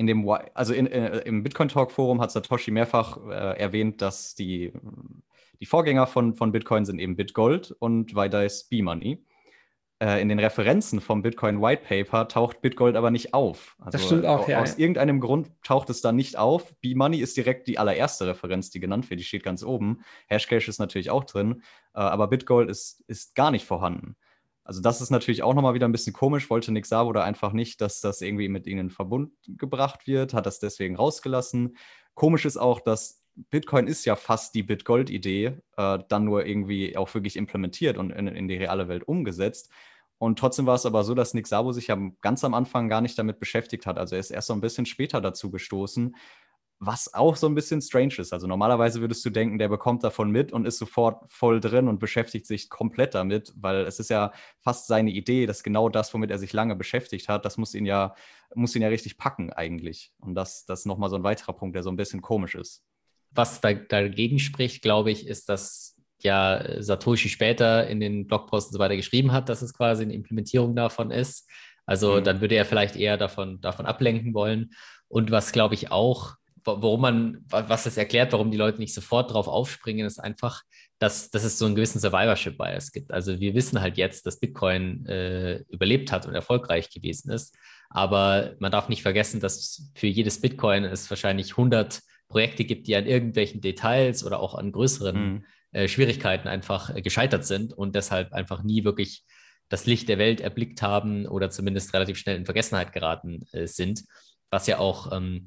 im Bitcoin-Talk-Forum hat Satoshi mehrfach erwähnt, dass die Vorgänger von Bitcoin sind eben BitGold und weiter ist B-Money. in den Referenzen vom Bitcoin White Paper taucht Bitgold aber nicht auf. Also Das stimmt auch, ja. Aus irgendeinem Grund taucht es da nicht auf. B-Money ist direkt die allererste Referenz, die genannt wird. Die steht ganz oben. Hashcash ist natürlich auch drin, aber Bitgold ist gar nicht vorhanden. Also das ist natürlich auch nochmal wieder ein bisschen komisch. Wollte Nick Szabo da einfach nicht, dass das irgendwie mit ihnen in Verbund gebracht wird, hat das deswegen rausgelassen. Komisch ist auch, dass Bitcoin ist ja fast die Bitgold-Idee, dann nur irgendwie auch wirklich implementiert und in die reale Welt umgesetzt. Und trotzdem war es aber so, dass Nick Szabo sich ja ganz am Anfang gar nicht damit beschäftigt hat. Also er ist erst so ein bisschen später dazu gestoßen, was auch so ein bisschen strange ist. Also normalerweise würdest du denken, der bekommt davon mit und ist sofort voll drin und beschäftigt sich komplett damit, weil es ist ja fast seine Idee, dass genau das, womit er sich lange beschäftigt hat, das muss ihn ja richtig packen eigentlich. Und das ist nochmal so ein weiterer Punkt, der so ein bisschen komisch ist. Was dagegen spricht, glaube ich, ist, dass ja Satoshi später in den Blogposts und so weiter geschrieben hat, dass es quasi eine Implementierung davon ist. Also dann würde er vielleicht eher davon ablenken wollen. Und was, glaube ich, auch, was das erklärt, warum die Leute nicht sofort drauf aufspringen, ist einfach, dass es so einen gewissen Survivorship-Bias gibt. Also wir wissen halt jetzt, dass Bitcoin überlebt hat und erfolgreich gewesen ist. Aber man darf nicht vergessen, dass für jedes Bitcoin es wahrscheinlich 100 Projekte gibt, die an irgendwelchen Details oder auch an größeren Schwierigkeiten einfach gescheitert sind und deshalb einfach nie wirklich das Licht der Welt erblickt haben oder zumindest relativ schnell in Vergessenheit geraten sind. Was ja auch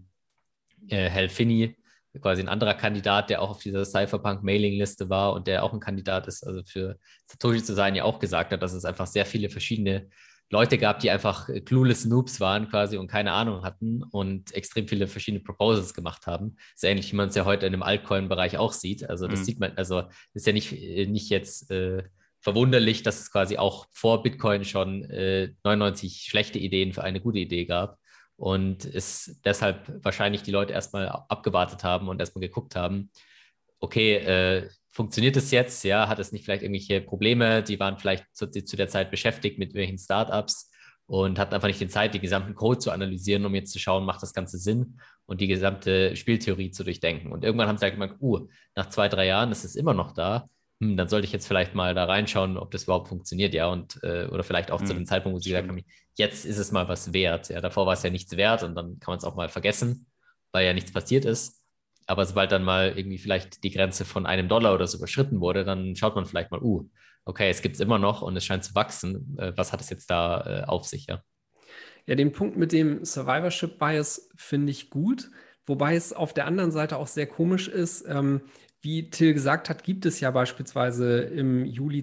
Hal Finney, quasi ein anderer Kandidat, der auch auf dieser Cypherpunk-Mailing-Liste war und der auch ein Kandidat ist, also für Satoshi zu sein, ja auch gesagt hat, dass es einfach sehr viele verschiedene Leute gab, die einfach clueless Noobs waren quasi und keine Ahnung hatten und extrem viele verschiedene Proposals gemacht haben. So ähnlich, wie man es ja heute in dem Altcoin-Bereich auch sieht. Also das sieht man, also ist ja nicht jetzt verwunderlich, dass es quasi auch vor Bitcoin schon 99 schlechte Ideen für eine gute Idee gab und es deshalb wahrscheinlich die Leute erstmal abgewartet haben und erstmal geguckt haben, okay, funktioniert es jetzt? Ja, hat es nicht vielleicht irgendwelche Probleme? Die waren vielleicht zu der Zeit beschäftigt mit irgendwelchen Startups und hatten einfach nicht die Zeit, die gesamten Code zu analysieren, um jetzt zu schauen, macht das Ganze Sinn und die gesamte Spieltheorie zu durchdenken. Und irgendwann haben sie halt gemerkt, nach 2, 3 Jahren ist es immer noch da. Dann sollte ich jetzt vielleicht mal da reinschauen, ob das überhaupt funktioniert, ja, und oder vielleicht auch zu dem Zeitpunkt, wo sie gesagt haben, jetzt ist es mal was wert. Ja, davor war es ja nichts wert und dann kann man es auch mal vergessen, weil ja nichts passiert ist. Aber sobald dann mal irgendwie vielleicht die Grenze von $1 oder so überschritten wurde, dann schaut man vielleicht mal, okay, es gibt es immer noch und es scheint zu wachsen. Was hat es jetzt da auf sich, ja? Ja, den Punkt mit dem Survivorship Bias finde ich gut, wobei es auf der anderen Seite auch sehr komisch ist. Wie Till gesagt hat, gibt es ja beispielsweise im Juli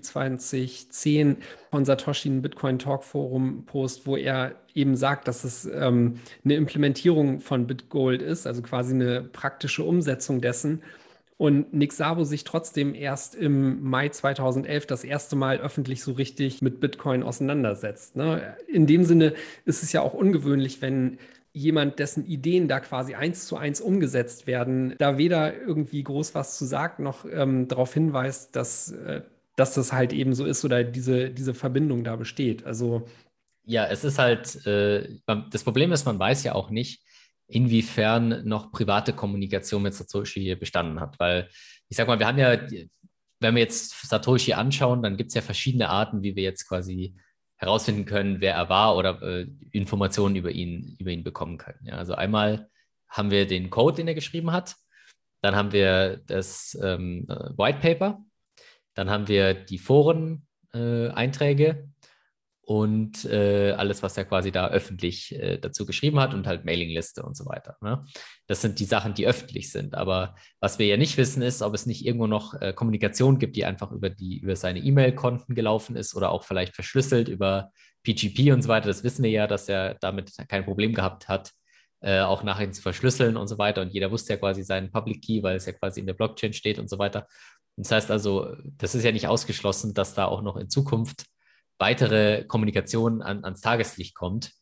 2010 von Satoshi einen Bitcoin Talk Forum Post, wo er eben sagt, dass es eine Implementierung von Bitgold ist, also quasi eine praktische Umsetzung dessen. Und Nick Szabo sich trotzdem erst im Mai 2011 das erste Mal öffentlich so richtig mit Bitcoin auseinandersetzt. Ne? In dem Sinne ist es ja auch ungewöhnlich, wenn jemand, dessen Ideen da quasi 1:1 umgesetzt werden, da weder irgendwie groß was zu sagt, noch darauf hinweist, dass das halt eben so ist oder diese Verbindung da besteht. Also ja, es ist halt, das Problem ist, man weiß ja auch nicht, inwiefern noch private Kommunikation mit Satoshi bestanden hat. Weil ich sag mal, wir haben ja, wenn wir jetzt Satoshi anschauen, dann gibt es ja verschiedene Arten, wie wir jetzt quasi herausfinden können, wer er war oder Informationen über ihn bekommen können. Ja, also einmal haben wir den Code, den er geschrieben hat, dann haben wir das White Paper, dann haben wir die Foren-Einträge und alles, was er quasi da öffentlich dazu geschrieben hat und halt Mailingliste und so weiter. Ne? Das sind die Sachen, die öffentlich sind. Aber was wir ja nicht wissen, ist, ob es nicht irgendwo noch Kommunikation gibt, die einfach über seine E-Mail-Konten gelaufen ist oder auch vielleicht verschlüsselt über PGP und so weiter. Das wissen wir ja, dass er damit kein Problem gehabt hat, auch nachher zu verschlüsseln und so weiter. Und jeder wusste ja quasi seinen Public Key, weil es ja quasi in der Blockchain steht und so weiter. Das heißt also, das ist ja nicht ausgeschlossen, dass da auch noch in Zukunft weitere Kommunikation ans Tageslicht kommt,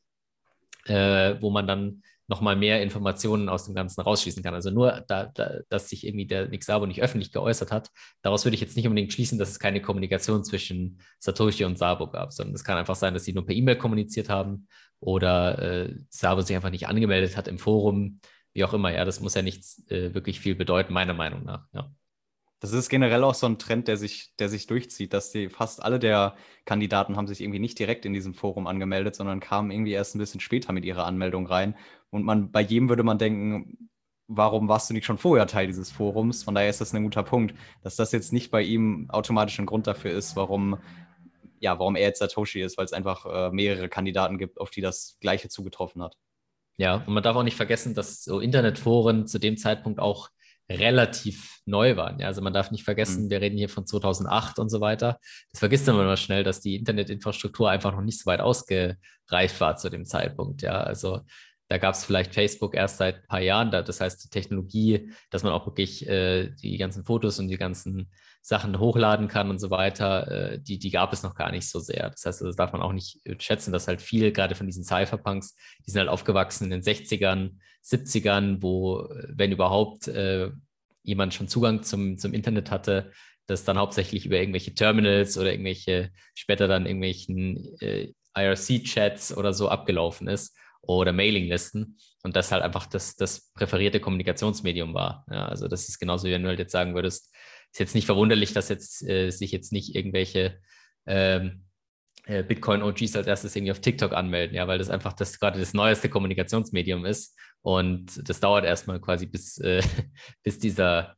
wo man dann nochmal mehr Informationen aus dem Ganzen rausschließen kann. Also nur, dass sich irgendwie der Nick Szabo nicht öffentlich geäußert hat, daraus würde ich jetzt nicht unbedingt schließen, dass es keine Kommunikation zwischen Satoshi und Szabo gab, sondern es kann einfach sein, dass sie nur per E-Mail kommuniziert haben oder Szabo sich einfach nicht angemeldet hat im Forum, wie auch immer. Ja, das muss ja nichts wirklich viel bedeuten, meiner Meinung nach. Ja. Das ist generell auch so ein Trend, der sich durchzieht, dass fast alle der Kandidaten haben sich irgendwie nicht direkt in diesem Forum angemeldet, sondern kamen irgendwie erst ein bisschen später mit ihrer Anmeldung rein. Und bei jedem würde man denken, warum warst du nicht schon vorher Teil dieses Forums? Von daher ist das ein guter Punkt, dass das jetzt nicht bei ihm automatisch ein Grund dafür ist, warum er jetzt Satoshi ist, weil es einfach mehrere Kandidaten gibt, auf die das Gleiche zugetroffen hat. Ja, und man darf auch nicht vergessen, dass so Internetforen zu dem Zeitpunkt auch relativ neu waren. Ja, also man darf nicht vergessen, wir reden hier von 2008 und so weiter. Das vergisst man immer schnell, dass die Internetinfrastruktur einfach noch nicht so weit ausgereift war zu dem Zeitpunkt. Ja, also da gab es vielleicht Facebook erst seit ein paar Jahren. Das heißt, die Technologie, dass man auch wirklich die ganzen Fotos und die ganzen Sachen hochladen kann und so weiter, die gab es noch gar nicht so sehr. Das heißt, das darf man auch nicht schätzen, dass halt viel, gerade von diesen Cypherpunks, die sind halt aufgewachsen in den 60ern, 70ern, wo, wenn überhaupt, jemand schon Zugang zum Internet hatte, das dann hauptsächlich über irgendwelche Terminals oder später dann irgendwelchen IRC-Chats oder so abgelaufen ist oder Mailinglisten und das halt einfach das präferierte Kommunikationsmedium war. Ja, also das ist genauso, wie wenn du halt jetzt sagen würdest, ist jetzt nicht verwunderlich, dass jetzt sich jetzt nicht irgendwelche Bitcoin-OGs als erstes irgendwie auf TikTok anmelden, ja, weil das einfach gerade das neueste Kommunikationsmedium ist und das dauert erstmal quasi bis dieser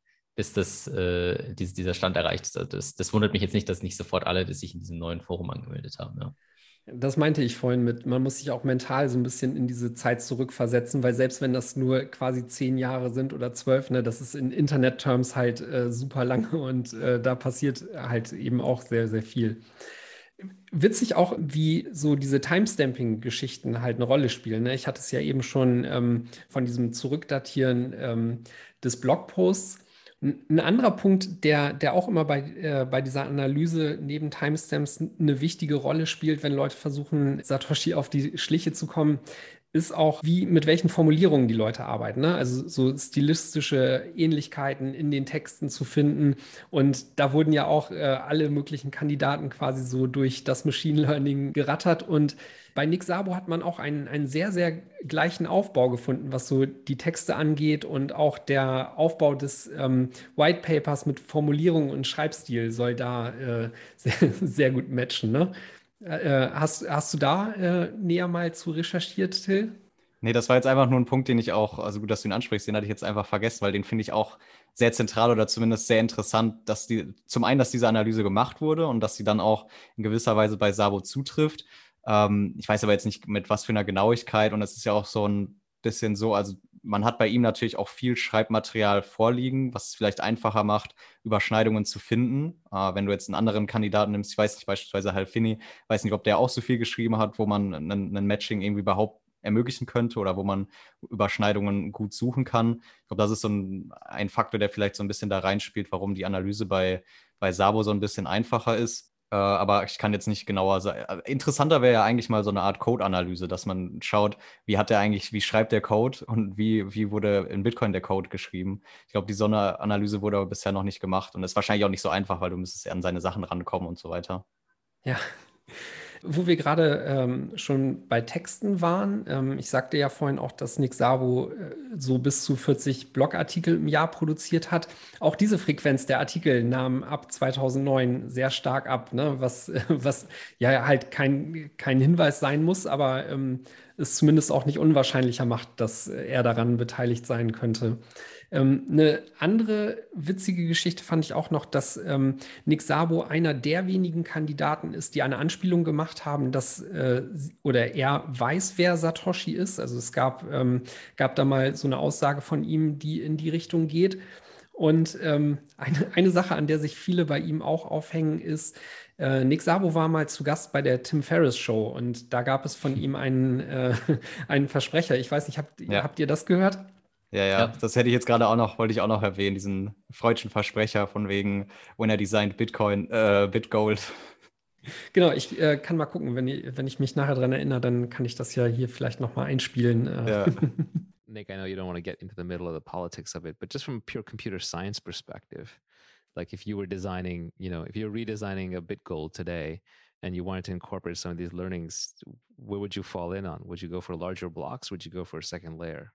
Stand erreicht ist. Also das wundert mich jetzt nicht, dass nicht sofort alle, die sich in diesem neuen Forum angemeldet haben. Ja. Das meinte ich vorhin mit, man muss sich auch mental so ein bisschen in diese Zeit zurückversetzen, weil selbst wenn das nur quasi 10 Jahre sind oder 12, ne, das ist in Internet-Terms halt super lange und da passiert halt eben auch sehr, sehr viel. Witzig auch, wie so diese Timestamping-Geschichten halt eine Rolle spielen. Ne? Ich hatte es ja eben schon von diesem Zurückdatieren des Blogposts. Ein anderer Punkt, der auch immer bei dieser Analyse neben Timestamps eine wichtige Rolle spielt, wenn Leute versuchen, Satoshi auf die Schliche zu kommen, ist auch, mit welchen Formulierungen die Leute arbeiten. Ne? Also so stilistische Ähnlichkeiten in den Texten zu finden. Und da wurden ja auch alle möglichen Kandidaten quasi so durch das Machine Learning gerattert. Und bei Nick Szabo hat man auch einen sehr, sehr gleichen Aufbau gefunden, was so die Texte angeht und auch der Aufbau des White Papers mit Formulierung und Schreibstil soll da sehr, sehr gut matchen. Ne? Hast du da näher mal zu recherchiert, Till? Nee, das war jetzt einfach nur ein Punkt, den ich auch, also gut, dass du ihn ansprichst, den hatte ich jetzt einfach vergessen, weil den finde ich auch sehr zentral oder zumindest sehr interessant, dass dass diese Analyse gemacht wurde und dass sie dann auch in gewisser Weise bei Szabo zutrifft. Ich weiß aber jetzt nicht, mit was für einer Genauigkeit und es ist ja auch so ein bisschen so, also man hat bei ihm natürlich auch viel Schreibmaterial vorliegen, was es vielleicht einfacher macht, Überschneidungen zu finden. Wenn du jetzt einen anderen Kandidaten nimmst, ich weiß nicht, beispielsweise Halfini, weiß nicht, ob der auch so viel geschrieben hat, wo man ein Matching irgendwie überhaupt ermöglichen könnte oder wo man Überschneidungen gut suchen kann. Ich glaube, das ist so ein Faktor, der vielleicht so ein bisschen da reinspielt, warum die Analyse bei Szabo so ein bisschen einfacher ist. Aber ich kann jetzt nicht genauer sagen. Interessanter wäre ja eigentlich mal so eine Art Code-Analyse, dass man schaut, wie schreibt der Code und wie wurde in Bitcoin der Code geschrieben. Ich glaube, so eine Analyse wurde aber bisher noch nicht gemacht und ist wahrscheinlich auch nicht so einfach, weil du müsstest ja an seine Sachen rankommen und so weiter. Ja. Wo wir gerade schon bei Texten waren, ich sagte ja vorhin auch, dass Nick Szabo so bis zu 40 Blogartikel im Jahr produziert hat. Auch diese Frequenz der Artikel nahm ab 2009 sehr stark ab, ne? Was ja halt kein Hinweis sein muss, aber es zumindest auch nicht unwahrscheinlicher macht, dass er daran beteiligt sein könnte. Eine andere witzige Geschichte fand ich auch noch, dass Nick Szabo einer der wenigen Kandidaten ist, die eine Anspielung gemacht haben, dass oder er weiß, wer Satoshi ist. Also es gab da mal so eine Aussage von ihm, die in die Richtung geht. Und eine Sache, an der sich viele bei ihm auch aufhängen, ist, Nick Szabo war mal zu Gast bei der Tim Ferriss Show und da gab es von ihm einen Versprecher. Ich weiß nicht, Ja. habt ihr das gehört? Ja, Ja. das wollte ich auch noch erwähnen, diesen freudschen Versprecher von wegen, when er designed Bitcoin, Bitgold. Genau, ich kann mal gucken, wenn ich mich nachher dran erinnere, dann kann ich das ja hier vielleicht noch mal einspielen. Ja. Nick, I know you don't want to get into the middle of the politics of it, but just from a pure computer science perspective, like if you were designing, if you're redesigning a BitGold today and you wanted to incorporate some of these learnings, where would you fall in on? Would you go for larger blocks? Would you go for a second layer?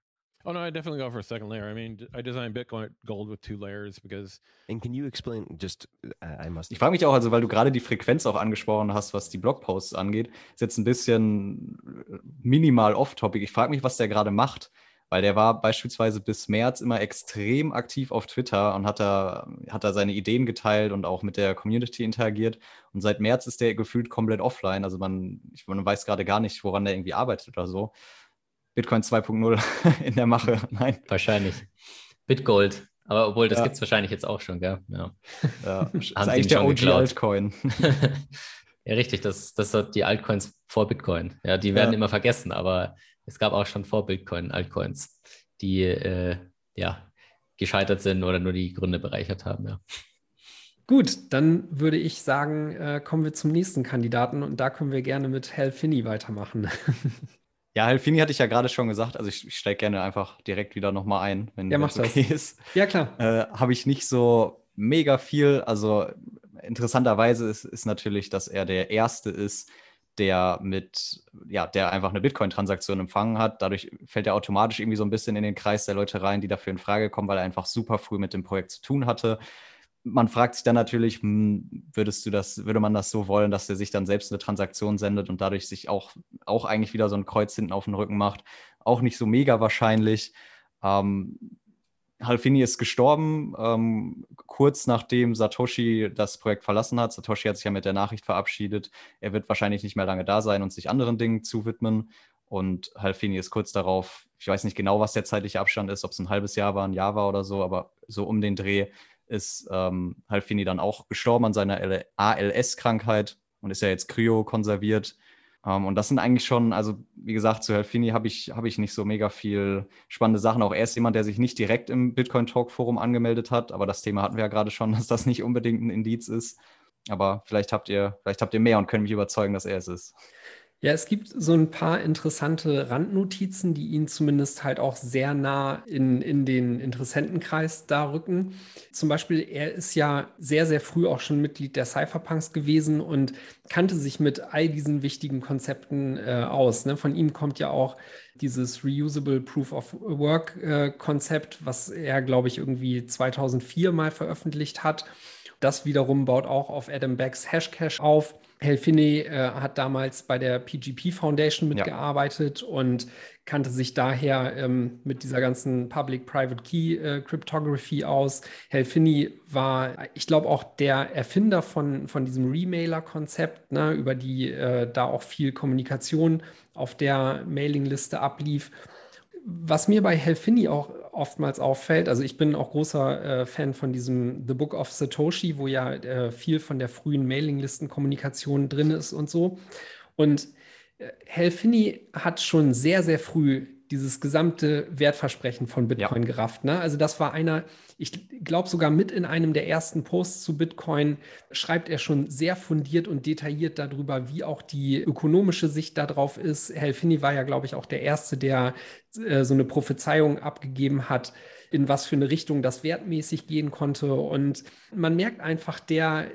Oh no, I definitely go for a second layer. I mean, I designed Bitcoin Gold with 2 layers because. And can you explain just? I must. Ich frage mich auch, also weil du gerade die Frequenz auch angesprochen hast, was die Blogposts angeht, ist jetzt ein bisschen minimal off-topic. Ich frage mich, was der gerade macht, weil der war beispielsweise bis März immer extrem aktiv auf Twitter und hat da seine Ideen geteilt und auch mit der Community interagiert. Und seit März ist der gefühlt komplett offline. Also man weiß gerade gar nicht, woran der irgendwie arbeitet oder so. Bitcoin 2.0 in der Mache, nein. Wahrscheinlich. Bitgold. Aber obwohl, das gibt es wahrscheinlich jetzt auch schon, gell? Ja. Ist eigentlich der OG-Altcoin. Ja, richtig. Das sind die Altcoins vor Bitcoin. Ja, die werden immer vergessen, aber es gab auch schon vor Bitcoin Altcoins, die gescheitert sind oder nur die Gründe bereichert haben, ja. Gut, dann würde ich sagen, kommen wir zum nächsten Kandidaten und da können wir gerne mit Hal Finney weitermachen. Ja, Hal Finney hatte ich ja gerade schon gesagt, also ich steige gerne einfach direkt wieder nochmal ein, wenn das okay ist. Ja, klar. Habe ich nicht so mega viel, also interessanterweise ist natürlich, dass er der Erste ist, der einfach eine Bitcoin-Transaktion empfangen hat. Dadurch fällt er automatisch irgendwie so ein bisschen in den Kreis der Leute rein, die dafür in Frage kommen, weil er einfach super früh mit dem Projekt zu tun hatte. Man fragt sich dann natürlich, würde man das so wollen, dass er sich dann selbst eine Transaktion sendet und dadurch sich auch eigentlich wieder so ein Kreuz hinten auf den Rücken macht? Auch nicht so mega wahrscheinlich. Hal Finney ist gestorben, kurz nachdem Satoshi das Projekt verlassen hat. Satoshi hat sich ja mit der Nachricht verabschiedet. Er wird wahrscheinlich nicht mehr lange da sein und sich anderen Dingen zuwidmen. Und Hal Finney ist kurz darauf, ich weiß nicht genau, was der zeitliche Abstand ist, ob es ein halbes Jahr war, ein Jahr war oder so, aber so um den Dreh ist Hal Finney dann auch gestorben an seiner ALS-Krankheit und ist ja jetzt kryokonserviert. Und das sind eigentlich schon, also wie gesagt, zu Hal Finney habe ich nicht so mega viel spannende Sachen. Auch er ist jemand, der sich nicht direkt im Bitcoin-Talk-Forum angemeldet hat, aber das Thema hatten wir ja gerade schon, dass das nicht unbedingt ein Indiz ist. Aber vielleicht habt ihr mehr und könnt mich überzeugen, dass er es ist. Ja, es gibt so ein paar interessante Randnotizen, die ihn zumindest halt auch sehr nah in den Interessentenkreis da rücken. Zum Beispiel, er ist ja sehr, sehr früh auch schon Mitglied der Cypherpunks gewesen und kannte sich mit all diesen wichtigen Konzepten aus. Ne? Von ihm kommt ja auch dieses Reusable Proof of Work Konzept, was er, glaube ich, irgendwie 2004 mal veröffentlicht hat. Das wiederum baut auch auf Adam Becks Hashcash auf. Hal Finney hat damals bei der PGP Foundation mitgearbeitet und kannte sich daher mit dieser ganzen Public-Private Key Cryptography aus. Hal Finney war, ich glaube, auch der Erfinder von diesem Remailer-Konzept, ne, über die da auch viel Kommunikation auf der Mailingliste ablief. Was mir bei Hal Finney auch oftmals auffällt, also ich bin auch großer Fan von diesem The Book of Satoshi, wo ja viel von der frühen Mailinglistenkommunikation drin ist und so. Und Hal Finney hat schon sehr, sehr früh dieses gesamte Wertversprechen von Bitcoin gerafft. Ne? Also das war ich glaube sogar mit in einem der ersten Posts zu Bitcoin schreibt er schon sehr fundiert und detailliert darüber, wie auch die ökonomische Sicht darauf ist. Hal Finney war ja, glaube ich, auch der Erste, der so eine Prophezeiung abgegeben hat, in was für eine Richtung das wertmäßig gehen konnte. Und man merkt einfach, der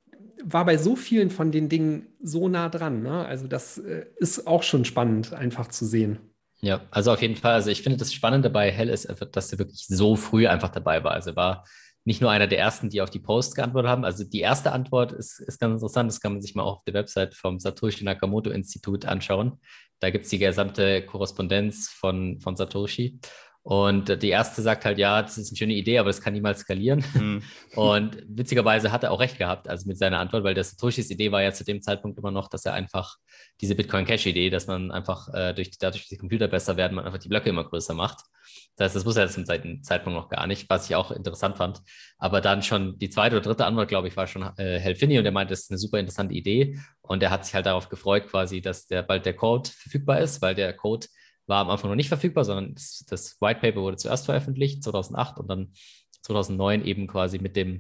war bei so vielen von den Dingen so nah dran. Ne? Also das ist auch schon spannend, einfach zu sehen. Ja, also auf jeden Fall. Also ich finde, das Spannende bei Hal ist, dass er wirklich so früh einfach dabei war. Also er war nicht nur einer der Ersten, die auf die Posts geantwortet haben. Also die erste Antwort ist ganz interessant. Das kann man sich mal auch auf der Website vom Satoshi Nakamoto Institut anschauen. Da gibt es die gesamte Korrespondenz von Satoshi. Und die erste sagt halt, ja, das ist eine schöne Idee, aber das kann niemals skalieren. Und witzigerweise hat er auch recht gehabt, also mit seiner Antwort, weil der Satoshis Idee war ja zu dem Zeitpunkt immer noch, dass er einfach diese Bitcoin-Cash-Idee, dass man einfach dadurch, dass die Computer besser werden, man einfach die Blöcke immer größer macht. Das heißt, das wusste er zum Zeitpunkt noch gar nicht, was ich auch interessant fand. Aber dann schon die zweite oder dritte Antwort, glaube ich, war schon Hal Finney und er meinte, das ist eine super interessante Idee. Und er hat sich halt darauf gefreut, quasi, dass bald der Code verfügbar ist, weil der Code war am Anfang noch nicht verfügbar, sondern das White Paper wurde zuerst veröffentlicht, 2008 und dann 2009 eben quasi mit dem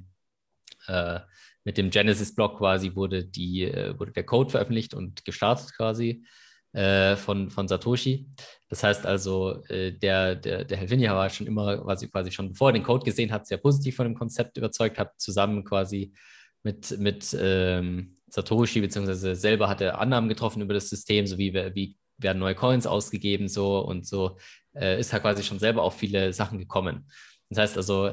Genesis-Block quasi wurde der Code veröffentlicht und gestartet quasi von Satoshi. Das heißt also, der Hal Finney war schon immer quasi schon, bevor er den Code gesehen hat, sehr positiv von dem Konzept überzeugt, hat zusammen quasi mit Satoshi, beziehungsweise selber hat er Annahmen getroffen über das System, so wie werden neue Coins ausgegeben, so und so ist er quasi schon selber auf viele Sachen gekommen. Das heißt also,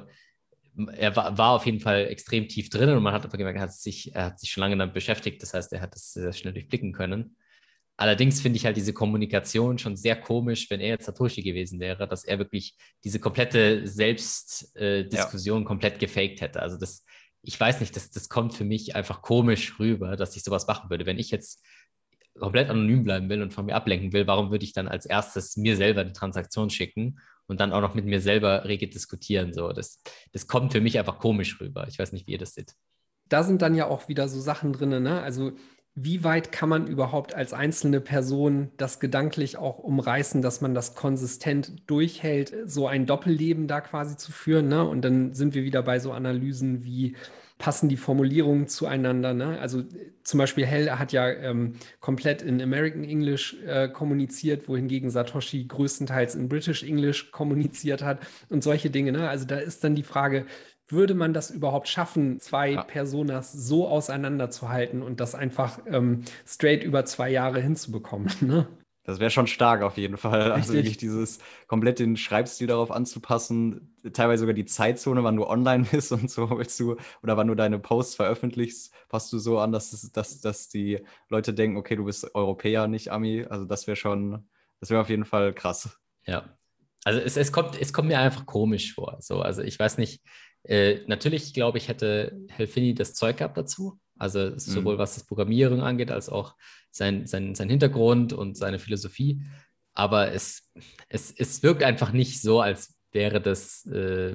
er war auf jeden Fall extrem tief drin und man hat einfach gemerkt, er hat sich schon lange damit beschäftigt. Das heißt, er hat das sehr schnell durchblicken können. Allerdings finde ich halt diese Kommunikation schon sehr komisch, wenn er jetzt Satoshi gewesen wäre, dass er wirklich diese komplette Selbstdiskussion komplett gefaked hätte. Also ich weiß nicht, das kommt für mich einfach komisch rüber, dass ich sowas machen würde. Wenn ich jetzt komplett anonym bleiben will und von mir ablenken will, warum würde ich dann als erstes mir selber die Transaktion schicken und dann auch noch mit mir selber rege diskutieren? So, das kommt für mich einfach komisch rüber. Ich weiß nicht, wie ihr das seht. Da sind dann ja auch wieder so Sachen drin, ne? Also wie weit kann man überhaupt als einzelne Person das gedanklich auch umreißen, dass man das konsistent durchhält, so ein Doppelleben da quasi zu führen, ne? Und dann sind wir wieder bei so Analysen wie passen die Formulierungen zueinander, ne? Also zum Beispiel Hell hat ja komplett in American English kommuniziert, wohingegen Satoshi größtenteils in British English kommuniziert hat und solche Dinge, ne? Also da ist dann die Frage, würde man das überhaupt schaffen, zwei Personas so auseinanderzuhalten und das einfach straight über 2 Jahre hinzubekommen, ne? Das wäre schon stark auf jeden Fall. Richtig. Also wirklich dieses komplett den Schreibstil darauf anzupassen, teilweise sogar die Zeitzone, wann du online bist und so willst du, oder wann du deine Posts veröffentlichst, passt du so an, dass die Leute denken, okay, du bist Europäer, nicht Ami. Also das wäre auf jeden Fall krass. Ja, also es kommt mir einfach komisch vor. So, also ich weiß nicht, natürlich glaube ich, hätte Helfini das Zeug gehabt dazu. Also sowohl was das Programmieren angeht, als auch sein Hintergrund und seine Philosophie. Aber es wirkt einfach nicht so, als wäre das,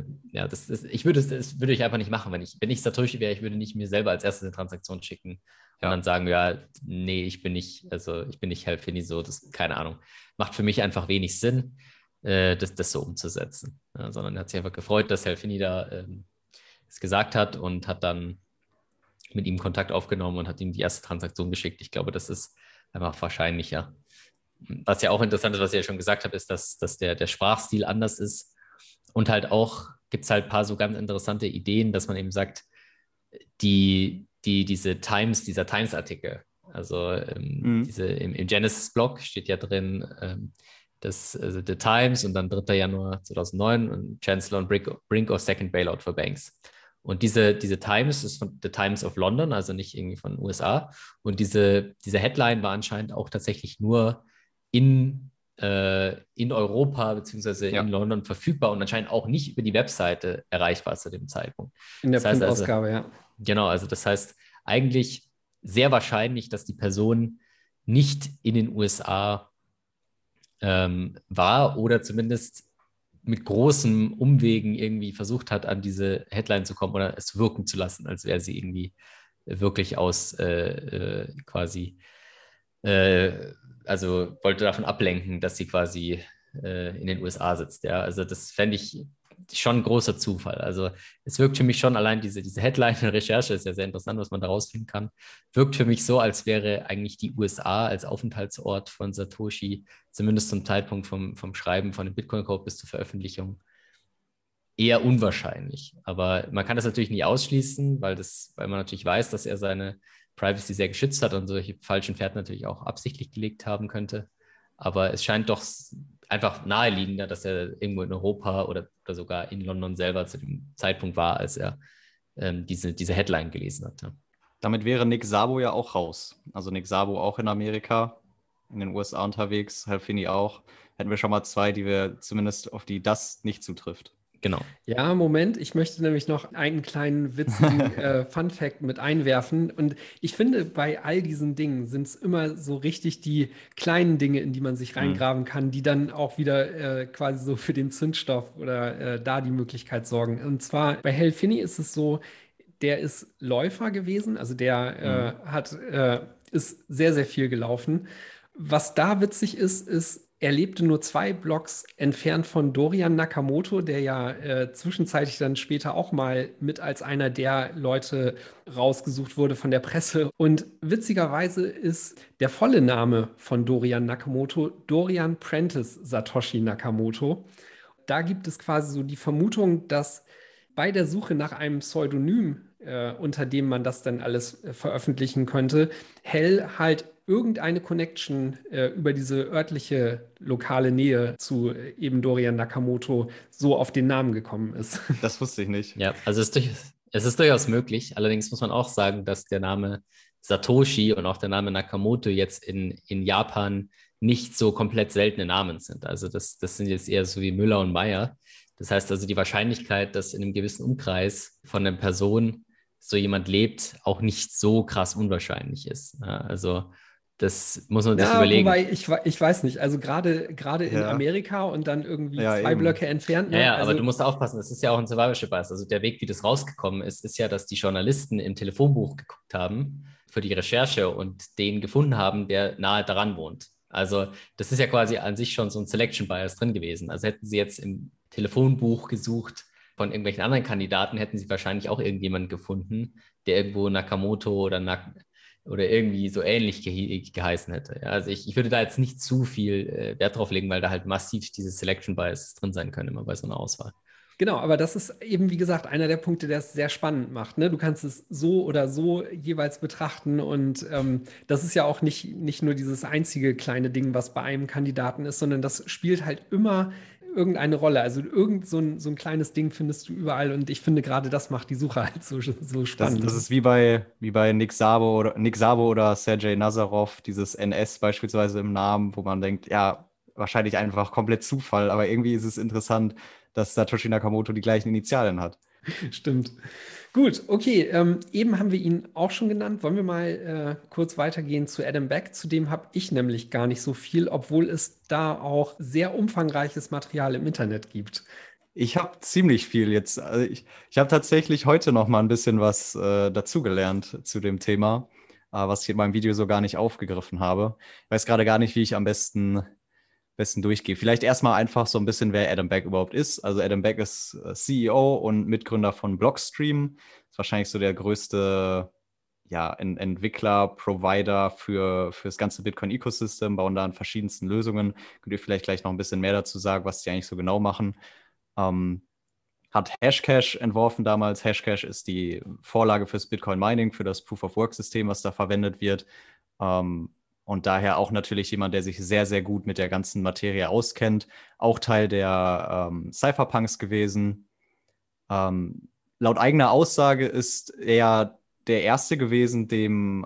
das würde ich einfach nicht machen. Wenn ich Satoshi wäre, ich würde nicht mir selber als erstes eine Transaktion schicken und dann sagen, ja, nee, ich bin nicht Helfini, so, das, keine Ahnung. Macht für mich einfach wenig Sinn, das so umzusetzen. Ja, sondern er hat sich einfach gefreut, dass Helfini da es gesagt hat und hat dann mit ihm Kontakt aufgenommen und hat ihm die erste Transaktion geschickt. Ich glaube, das ist einfach wahrscheinlicher. Was ja auch interessant ist, was ihr ja schon gesagt habt, ist, dass der Sprachstil anders ist. Und halt auch gibt es halt ein paar so ganz interessante Ideen, dass man eben sagt, dieser Times-Artikel, also im Genesis-Blog steht ja drin, also The Times und dann 3. Januar 2009 und Chancellor on Brink of Second Bailout for Banks. Und diese Times ist von The Times of London, also nicht irgendwie von den USA. Und diese Headline war anscheinend auch tatsächlich nur in Europa bzw. in London verfügbar und anscheinend auch nicht über die Webseite erreichbar zu dem Zeitpunkt. In der Printausgabe, ja. Genau, also das heißt eigentlich sehr wahrscheinlich, dass die Person nicht in den USA war oder zumindest mit großen Umwegen irgendwie versucht hat, an diese Headline zu kommen oder es wirken zu lassen, als wäre sie irgendwie wirklich aus quasi, also wollte davon ablenken, dass sie quasi in den USA sitzt. Ja? Also das fände ich schon ein großer Zufall. Also es wirkt für mich schon, allein diese Headline-Recherche ist ja sehr interessant, was man da rausfinden kann, wirkt für mich so, als wäre eigentlich die USA als Aufenthaltsort von Satoshi, zumindest zum Zeitpunkt vom Schreiben von dem Bitcoin-Code bis zur Veröffentlichung, eher unwahrscheinlich. Aber man kann das natürlich nie ausschließen, weil man natürlich weiß, dass er seine Privacy sehr geschützt hat und solche falschen Fährten natürlich auch absichtlich gelegt haben könnte. Aber es scheint doch einfach naheliegender, dass er irgendwo in Europa oder sogar in London selber zu dem Zeitpunkt war, als er diese Headline gelesen hat. Ja. Damit wäre Nick Szabo ja auch raus. Also Nick Szabo auch in Amerika, in den USA unterwegs, Helfini auch. Hätten wir schon mal 2, die wir zumindest auf die das nicht zutrifft. Genau. Ja, Moment, ich möchte nämlich noch einen kleinen witzigen Fun-Fact mit einwerfen. Und ich finde, bei all diesen Dingen sind es immer so richtig die kleinen Dinge, in die man sich reingraben kann, die dann auch wieder quasi so für den Zündstoff oder da die Möglichkeit sorgen. Und zwar bei Helfini ist es so, der ist Läufer gewesen, also der ist sehr, sehr viel gelaufen. Was da witzig ist, er lebte nur 2 Blocks entfernt von Dorian Nakamoto, der ja zwischenzeitlich dann später auch mal mit als einer der Leute rausgesucht wurde von der Presse. Und witzigerweise ist der volle Name von Dorian Nakamoto Dorian Prentice Satoshi Nakamoto. Da gibt es quasi so die Vermutung, dass bei der Suche nach einem Pseudonym, unter dem man das dann alles veröffentlichen könnte, Hell halt irgendeine Connection über diese örtliche lokale Nähe zu eben Dorian Nakamoto so auf den Namen gekommen ist. Das wusste ich nicht. Ja, also es ist durchaus möglich. Allerdings muss man auch sagen, dass der Name Satoshi und auch der Name Nakamoto jetzt in Japan nicht so komplett seltene Namen sind. Also das sind jetzt eher so wie Müller und Meyer. Das heißt also, die Wahrscheinlichkeit, dass in einem gewissen Umkreis von einer Person so jemand lebt, auch nicht so krass unwahrscheinlich ist. Ja, also das muss man sich überlegen. Wobei, ich weiß nicht, also gerade in Ja. Amerika und dann irgendwie Ja, 2 eben. Blöcke entfernt. Ne? Ja, Also, aber du musst aufpassen, das ist ja auch ein Survivorship Bias. Also der Weg, wie das rausgekommen ist, ist ja, dass die Journalisten im Telefonbuch geguckt haben für die Recherche und den gefunden haben, der nahe daran wohnt. Also das ist ja quasi an sich schon so ein Selection Bias drin gewesen. Also hätten sie jetzt im Telefonbuch gesucht von irgendwelchen anderen Kandidaten, hätten sie wahrscheinlich auch irgendjemanden gefunden, der irgendwo Nakamoto oder irgendwie so ähnlich geheißen hätte. Ja, also ich würde da jetzt nicht zu viel Wert drauf legen, weil da halt massiv diese Selection Bias drin sein können, immer bei so einer Auswahl. genau, aber das ist eben, wie gesagt, einer der Punkte, der es sehr spannend macht. Ne? Du kannst es so oder so jeweils betrachten und das ist ja auch nicht nur dieses einzige kleine Ding, was bei einem Kandidaten ist, sondern das spielt halt immer irgendeine Rolle. Also irgend so ein kleines Ding findest du überall und ich finde gerade das macht die Suche halt so spannend. Das ist wie bei Nick Szabo oder Sergej Nazarov, dieses NS beispielsweise im Namen, wo man denkt, ja, wahrscheinlich einfach komplett Zufall, aber irgendwie ist es interessant, dass Satoshi Nakamoto die gleichen Initialen hat. Stimmt. Gut, okay. Eben haben wir ihn auch schon genannt. Wollen wir mal kurz weitergehen zu Adam Back? Zu dem habe ich nämlich gar nicht so viel, obwohl es da auch sehr umfangreiches Material im Internet gibt. Ich habe ziemlich viel jetzt. Also ich habe tatsächlich heute noch mal ein bisschen was dazugelernt zu dem Thema, was ich in meinem Video so gar nicht aufgegriffen habe. Ich weiß gerade gar nicht, wie ich am besten durchgehe. Vielleicht erstmal einfach so ein bisschen, wer Adam Back überhaupt ist. Also Adam Back ist CEO und Mitgründer von Blockstream. Ist wahrscheinlich so der größte Entwickler, Provider für das ganze Bitcoin-Ecosystem, bauen da an verschiedensten Lösungen. Könnt ihr vielleicht gleich noch ein bisschen mehr dazu sagen, was die eigentlich so genau machen. Hat Hashcash entworfen damals. Hashcash ist die Vorlage fürs Bitcoin-Mining, für das Proof-of-Work-System, was da verwendet wird. Und daher auch natürlich jemand, der sich sehr, sehr gut mit der ganzen Materie auskennt. Auch Teil der Cypherpunks gewesen. Laut eigener Aussage ist er der Erste gewesen, dem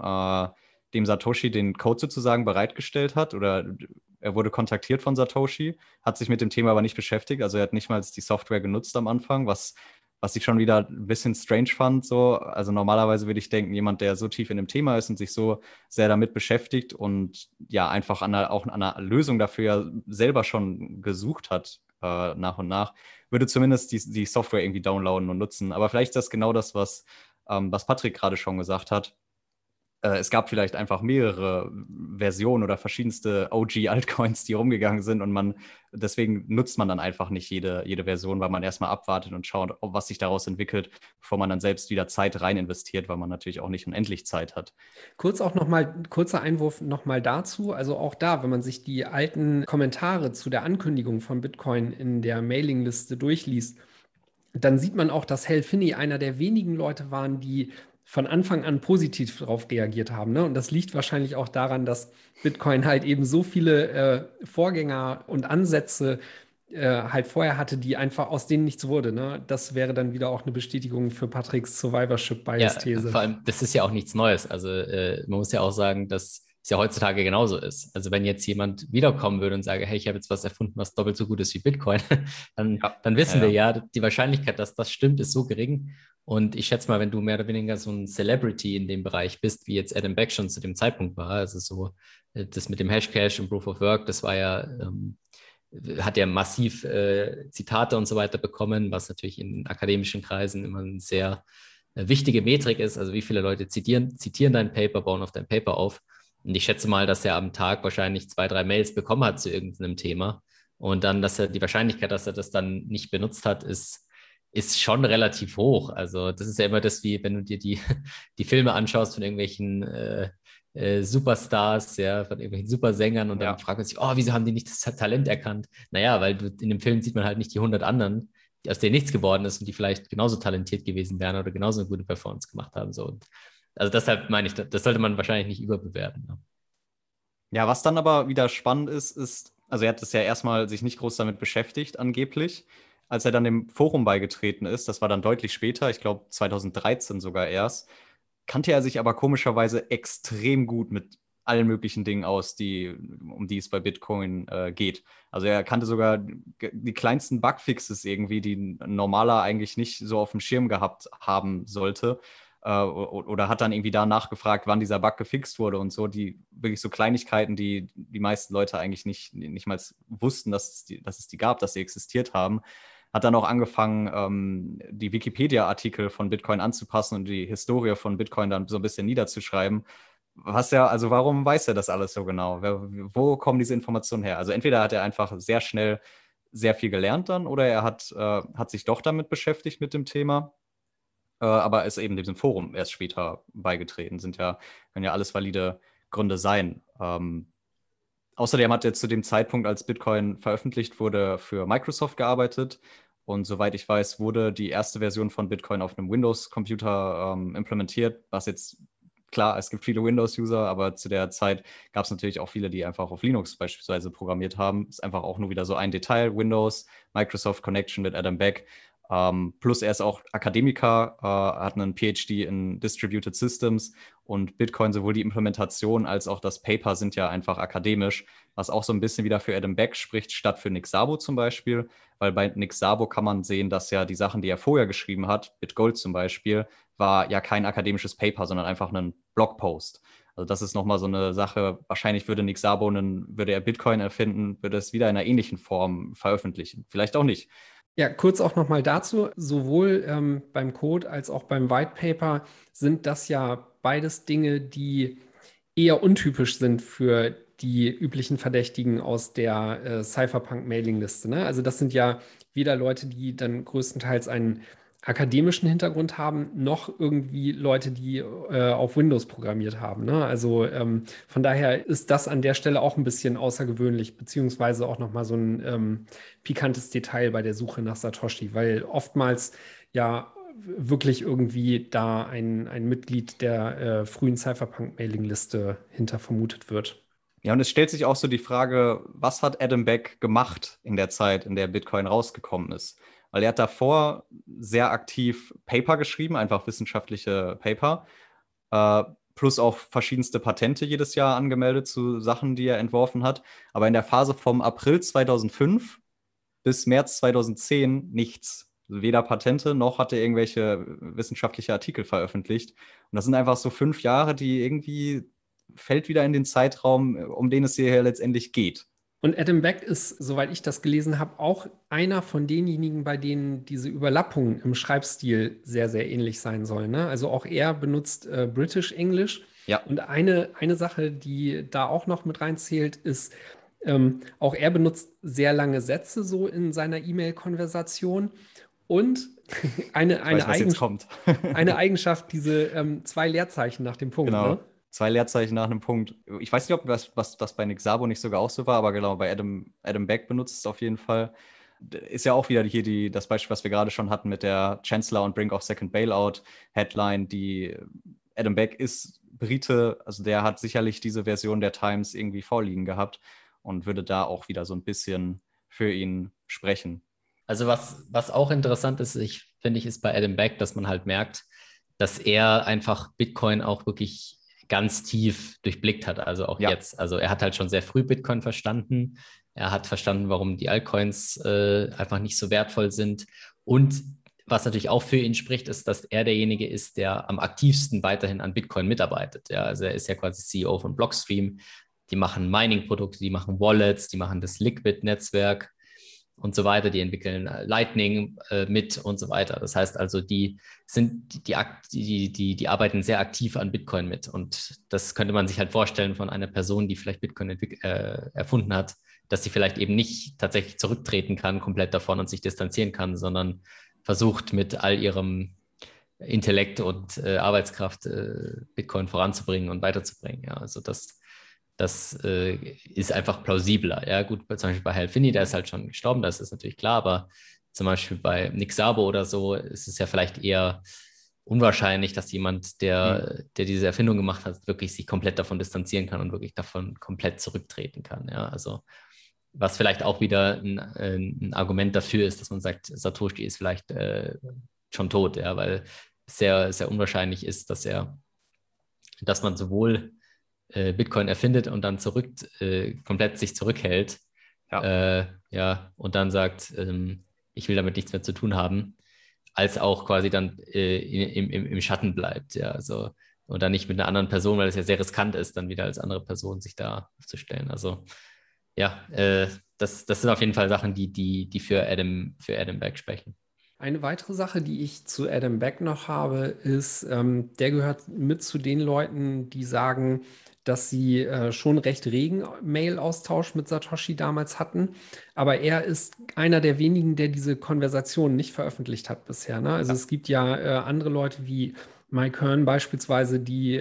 Satoshi den Code sozusagen bereitgestellt hat. Oder er wurde kontaktiert von Satoshi, hat sich mit dem Thema aber nicht beschäftigt. Also er hat nicht mal die Software genutzt am Anfang, was ich schon wieder ein bisschen strange fand. So. Also normalerweise würde ich denken, jemand, der so tief in dem Thema ist und sich so sehr damit beschäftigt und ja einfach auch an einer Lösung dafür selber schon gesucht hat, nach und nach, würde zumindest die Software irgendwie downloaden und nutzen. Aber vielleicht ist das genau das, was Patrick gerade schon gesagt hat. Es gab vielleicht einfach mehrere Versionen oder verschiedenste OG-Altcoins, die rumgegangen sind und deswegen nutzt man dann einfach nicht jede Version, weil man erstmal abwartet und schaut, was sich daraus entwickelt, bevor man dann selbst wieder Zeit rein investiert, weil man natürlich auch nicht unendlich Zeit hat. Kurzer Einwurf nochmal dazu. Also auch da, wenn man sich die alten Kommentare zu der Ankündigung von Bitcoin in der Mailingliste durchliest, dann sieht man auch, dass Hal Finney einer der wenigen Leute waren, die von Anfang an positiv darauf reagiert haben. Ne? Und das liegt wahrscheinlich auch daran, dass Bitcoin halt eben so viele Vorgänger und Ansätze halt vorher hatte, die einfach aus denen nichts wurde. Ne? Das wäre dann wieder auch eine Bestätigung für Patricks Survivorship-Bias-These. Ja, vor allem, das ist ja auch nichts Neues. Also man muss ja auch sagen, dass es ja heutzutage genauso ist. Also wenn jetzt jemand wiederkommen würde und sage, hey, ich habe jetzt was erfunden, was doppelt so gut ist wie Bitcoin, dann wissen wir ja, die Wahrscheinlichkeit, dass das stimmt, ist so gering. Und ich schätze mal, wenn du mehr oder weniger so ein Celebrity in dem Bereich bist, wie jetzt Adam Back schon zu dem Zeitpunkt war, also so das mit dem Hashcash und Proof of Work, das war ja, hat ja massiv Zitate und so weiter bekommen, was natürlich in akademischen Kreisen immer eine sehr wichtige Metrik ist. Also wie viele Leute zitieren dein Paper, bauen auf dein Paper auf. Und ich schätze mal, dass er am Tag wahrscheinlich 2, 3 Mails bekommen hat zu irgendeinem Thema. Und dann, dass er die Wahrscheinlichkeit, dass er das dann nicht benutzt hat, ist schon relativ hoch. Also das ist ja immer das, wie wenn du dir die Filme anschaust von irgendwelchen Superstars, ja, von irgendwelchen Supersängern und dann fragt man sich, oh, wieso haben die nicht das Talent erkannt? Naja, weil in dem Film sieht man halt nicht die 100 anderen, aus denen nichts geworden ist und die vielleicht genauso talentiert gewesen wären oder genauso eine gute Performance gemacht haben. So. Und also deshalb meine ich, das sollte man wahrscheinlich nicht überbewerten. Ja. Ja, was dann aber wieder spannend ist, also er hat es ja erstmal sich nicht groß damit beschäftigt, angeblich. Als er dann dem Forum beigetreten ist, das war dann deutlich später, ich glaube 2013 sogar erst, kannte er sich aber komischerweise extrem gut mit allen möglichen Dingen aus, um die es bei Bitcoin geht. Also er kannte sogar die kleinsten Bugfixes irgendwie, die ein Normaler eigentlich nicht so auf dem Schirm gehabt haben sollte. Oder hat dann irgendwie da nachgefragt, wann dieser Bug gefixt wurde und so, die wirklich so Kleinigkeiten, die die meisten Leute eigentlich nicht mal wussten, dass es die gab, dass sie existiert haben. Hat dann auch angefangen, die Wikipedia-Artikel von Bitcoin anzupassen und die Historie von Bitcoin dann so ein bisschen niederzuschreiben. Also warum weiß er das alles so genau? Wo kommen diese Informationen her? Also entweder hat er einfach sehr schnell sehr viel gelernt dann oder er hat sich doch damit beschäftigt mit dem Thema, aber ist eben diesem Forum erst später beigetreten. Können ja alles valide Gründe sein. Außerdem hat er zu dem Zeitpunkt, als Bitcoin veröffentlicht wurde, für Microsoft gearbeitet. Und soweit ich weiß, wurde die erste Version von Bitcoin auf einem Windows-Computer implementiert, was jetzt, klar, es gibt viele Windows-User, aber zu der Zeit gab es natürlich auch viele, die einfach auf Linux beispielsweise programmiert haben. Ist einfach auch nur wieder so ein Detail. Windows, Microsoft Connection mit Adam Back. Plus er ist auch Akademiker, hat einen PhD in Distributed Systems und Bitcoin, sowohl die Implementation als auch das Paper sind ja einfach akademisch, was auch so ein bisschen wieder für Adam Back spricht, statt für Nick Szabo zum Beispiel, weil bei Nick Szabo kann man sehen, dass ja die Sachen, die er vorher geschrieben hat, BitGold zum Beispiel, war ja kein akademisches Paper, sondern einfach ein Blogpost. Also das ist nochmal so eine Sache, wahrscheinlich würde Nick Szabo, würde er Bitcoin erfinden, würde es wieder in einer ähnlichen Form veröffentlichen. Vielleicht auch nicht. Ja, kurz auch nochmal dazu, sowohl beim Code als auch beim White Paper sind das ja beides Dinge, die eher untypisch sind für die üblichen Verdächtigen aus der Cypherpunk-Mailingliste. Ne? Also das sind ja weder Leute, die dann größtenteils einen akademischen Hintergrund haben, noch irgendwie Leute, die auf Windows programmiert haben. Ne? Also von daher ist das an der Stelle auch ein bisschen außergewöhnlich, beziehungsweise auch nochmal so ein pikantes Detail bei der Suche nach Satoshi, weil oftmals ja wirklich irgendwie da ein Mitglied der frühen Cypherpunk-Mailingliste hinter vermutet wird. Ja, und es stellt sich auch so die Frage, was hat Adam Back gemacht in der Zeit, in der Bitcoin rausgekommen ist? Weil er hat davor sehr aktiv Paper geschrieben, einfach wissenschaftliche Paper, plus auch verschiedenste Patente jedes Jahr angemeldet zu Sachen, die er entworfen hat. Aber in der Phase vom April 2005 bis März 2010 nichts. Also weder Patente noch hat er irgendwelche wissenschaftliche Artikel veröffentlicht. Und das sind einfach so 5 Jahre, die irgendwie fällt wieder in den Zeitraum, um den es hier letztendlich geht. Und Adam Back ist, soweit ich das gelesen habe, auch einer von denjenigen, bei denen diese Überlappungen im Schreibstil sehr, sehr ähnlich sein sollen. Ne? Also auch er benutzt British English. Ja. Und eine Sache, die da auch noch mit reinzählt, ist, auch er benutzt sehr lange Sätze so in seiner E-Mail-Konversation. Und eine Eigenschaft, diese 2 Leerzeichen nach dem Punkt. Genau. Ne? 2 Leerzeichen nach einem Punkt. Ich weiß nicht, ob das bei Nick Szabo nicht sogar auch so war, aber genau, bei Adam Back benutzt es auf jeden Fall. Ist ja auch wieder hier das Beispiel, was wir gerade schon hatten mit der Chancellor und Brink of Second Bailout Headline. Die Adam Back ist Brite, also der hat sicherlich diese Version der Times irgendwie vorliegen gehabt und würde da auch wieder so ein bisschen für ihn sprechen. Also was auch interessant ist, finde ich, ist bei Adam Back, dass man halt merkt, dass er einfach Bitcoin auch wirklich ganz tief durchblickt hat, also auch jetzt. Also er hat halt schon sehr früh Bitcoin verstanden. Er hat verstanden, warum die Altcoins einfach nicht so wertvoll sind. Und was natürlich auch für ihn spricht, ist, dass er derjenige ist, der am aktivsten weiterhin an Bitcoin mitarbeitet. Ja, also er ist ja quasi CEO von Blockstream. Die machen Mining-Produkte, die machen Wallets, die machen das Liquid-Netzwerk und so weiter, die entwickeln Lightning mit und so weiter. Das heißt also, die arbeiten sehr aktiv an Bitcoin mit. Und das könnte man sich halt vorstellen von einer Person, die vielleicht Bitcoin erfunden hat, dass sie vielleicht eben nicht tatsächlich zurücktreten kann, komplett davon und sich distanzieren kann, sondern versucht mit all ihrem Intellekt und Arbeitskraft Bitcoin voranzubringen und weiterzubringen. Ja, also das ist einfach plausibler. Ja, gut, zum Beispiel bei Hal Finney, der ist halt schon gestorben, das ist natürlich klar, aber zum Beispiel bei Nick Szabo oder so ist es ja vielleicht eher unwahrscheinlich, dass jemand, der diese Erfindung gemacht hat, wirklich sich komplett davon distanzieren kann und wirklich davon komplett zurücktreten kann. Ja, also was vielleicht auch wieder ein Argument dafür ist, dass man sagt, Satoshi ist vielleicht schon tot, ja, weil es sehr, sehr unwahrscheinlich ist, dass man sowohl Bitcoin erfindet und dann komplett sich zurückhält, ja, und dann sagt, ich will damit nichts mehr zu tun haben, als auch quasi dann im Schatten bleibt, ja, also und dann nicht mit einer anderen Person, weil es ja sehr riskant ist, dann wieder als andere Person sich da aufzustellen. Also ja, das sind auf jeden Fall Sachen, die für Adam Back sprechen. Eine weitere Sache, die ich zu Adam Back noch habe, ist, der gehört mit zu den Leuten, die sagen, dass sie schon recht regen Mail-Austausch mit Satoshi damals hatten. Aber er ist einer der wenigen, der diese Konversation nicht veröffentlicht hat bisher. Ne? Also es gibt ja andere Leute wie Mike Hearn beispielsweise,